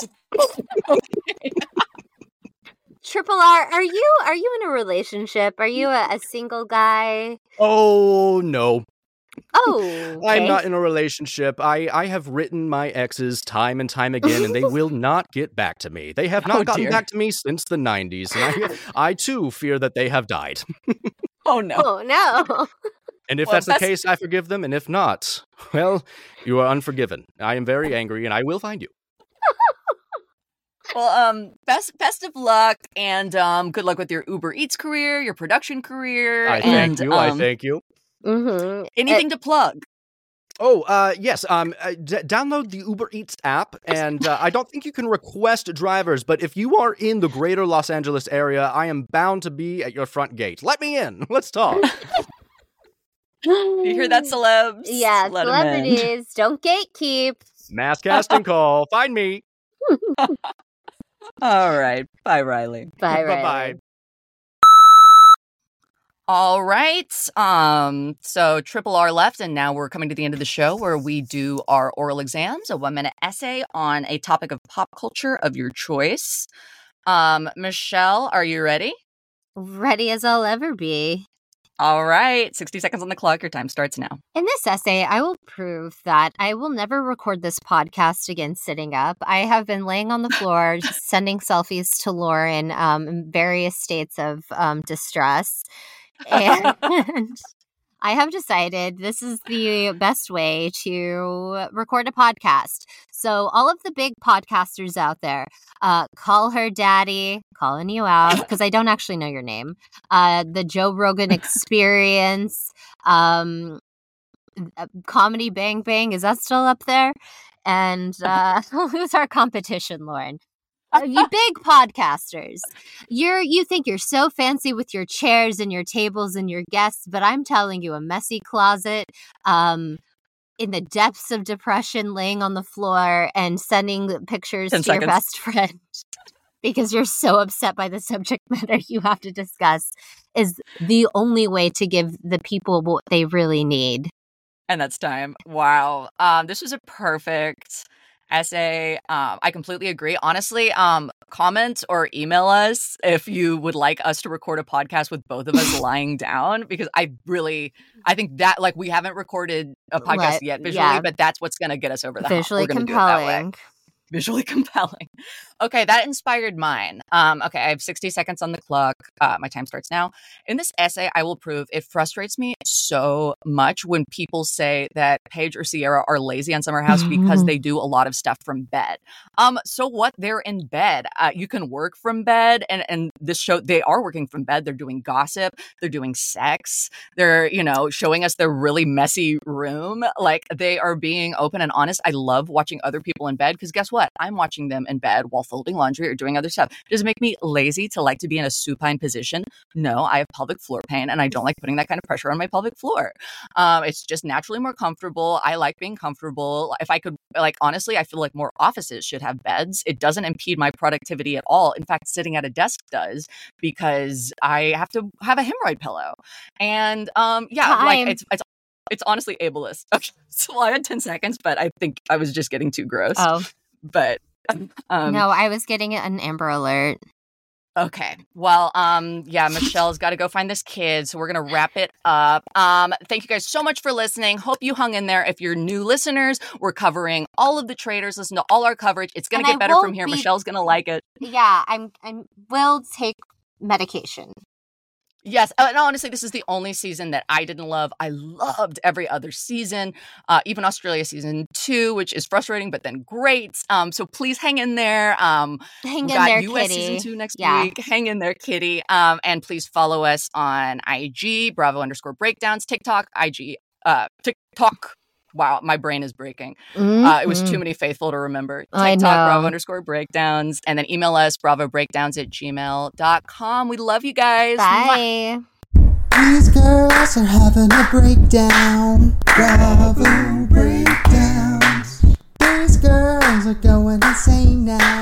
Triple R, are you are you in a relationship? Are you a, a single guy? Oh, no. Oh, I'm okay. not in a relationship. I, I have written my exes time and time again, and they will not get back to me. They have not Oh, gotten dear. back to me since the nineties, and I, I too fear that they have died. Oh no. Oh no. And if Well, that's the that's- case, I forgive them, and if not, well, you are unforgiven. I am very angry, and I will find you. Well, um, best best of luck, and um, good luck with your Uber Eats career, your production career, I and thank you. I um, thank you. Mm-hmm. anything to plug. Oh, uh, yes. Um, uh, d- download the Uber Eats app, and uh, I don't think you can request drivers, but if you are in the greater Los Angeles area, I am bound to be at your front gate. Let me in. Let's talk. You hear that, celebs? Yeah, Let 'em in. celebrities don't gatekeep. Mass casting call. Find me. All right. Bye, Riley. Bye, Bye-bye. Riley. All right. Um, so triple R left, and now we're coming to the end of the show where we do our oral exams, a one-minute essay on a topic of pop culture of your choice. Um, Michelle, are you ready? Ready as I'll ever be. All right. sixty seconds on the clock. Your time starts now. In this essay, I will prove that I will never record this podcast again sitting up. I have been laying on the floor, just sending selfies to Lauren um, in various states of um, distress. And I have decided this is the best way to record a podcast. So all of the big podcasters out there, uh, call her daddy, calling you out because I don't actually know your name. Uh, the Joe Rogan Experience, um, Comedy Bang Bang, is that still up there? And uh, who's our competition, Lauren? Uh, you big podcasters, you're you think you're so fancy with your chairs and your tables and your guests, but I'm telling you, a messy closet, um, in the depths of depression, laying on the floor and sending pictures to seconds. your best friend because you're so upset by the subject matter you have to discuss, is the only way to give the people what they really need. And that's time. Wow. Um, this was a perfect essay. Um, I completely agree. Honestly, um, comment or email us if you would like us to record a podcast with both of us lying down, because I really, I think that, like, we haven't recorded a podcast Right, yet visually, yeah. but that's what's going to get us over the hump. Visually We're gonna do it that way. compelling. Visually compelling. Okay, that inspired mine. Um, okay, I have sixty seconds on the clock. Uh, my time starts now. In this essay, I will prove it frustrates me so much when people say that Paige or Sierra are lazy on Summer House because they do a lot of stuff from bed. Um, so what? They're in bed. Uh, you can work from bed, and and this show, they are working from bed. They're doing gossip. They're doing sex. They're, you know, showing us their really messy room. Like, they are being open and honest. I love watching other people in bed because guess what? I'm watching them in bed while folding laundry or doing other stuff. Does it make me lazy to like to be in a supine position? No, I have pelvic floor pain and I don't like putting that kind of pressure on my pelvic floor. Um, it's just naturally more comfortable. I like being comfortable. If I could, like, honestly, I feel like more offices should have beds. It doesn't impede my productivity at all. In fact, sitting at a desk does, because I have to have a hemorrhoid pillow. And um, yeah, Time. like it's, it's it's honestly ableist. Okay, so I had ten seconds, but I think I was just getting too gross. Oh. But um, No, I was getting an Amber Alert. okay. Well, um, yeah, Michelle's got to go find this kid, so we're gonna wrap it up. Um, thank you guys so much for listening. Hope you hung in there. If you're new listeners, we're covering all of the traders. Listen to all our coverage. It's gonna And get I better from won't here. be- Michelle's gonna like it. Yeah, I'm. I will take medication. Yes, and honestly, this is the only season that I didn't love. I loved every other season, uh, even Australia season two, which is frustrating, but then great. Um, so please hang in there. Um, Hang we in got there, U S kitty. season two next Yeah. week. Hang in there, kitty. Um, and please follow us on I G, Bravo underscore breakdowns, TikTok, I G, uh, TikTok. Wow, my brain is breaking. Uh, it was too many faithful to remember. I TikTok, know. Bravo underscore breakdowns, and then email us, bravo breakdowns at gmail dot com. We love you guys. Mwah. Bye. These girls are having a breakdown. Bravo breakdowns. These girls are going insane now.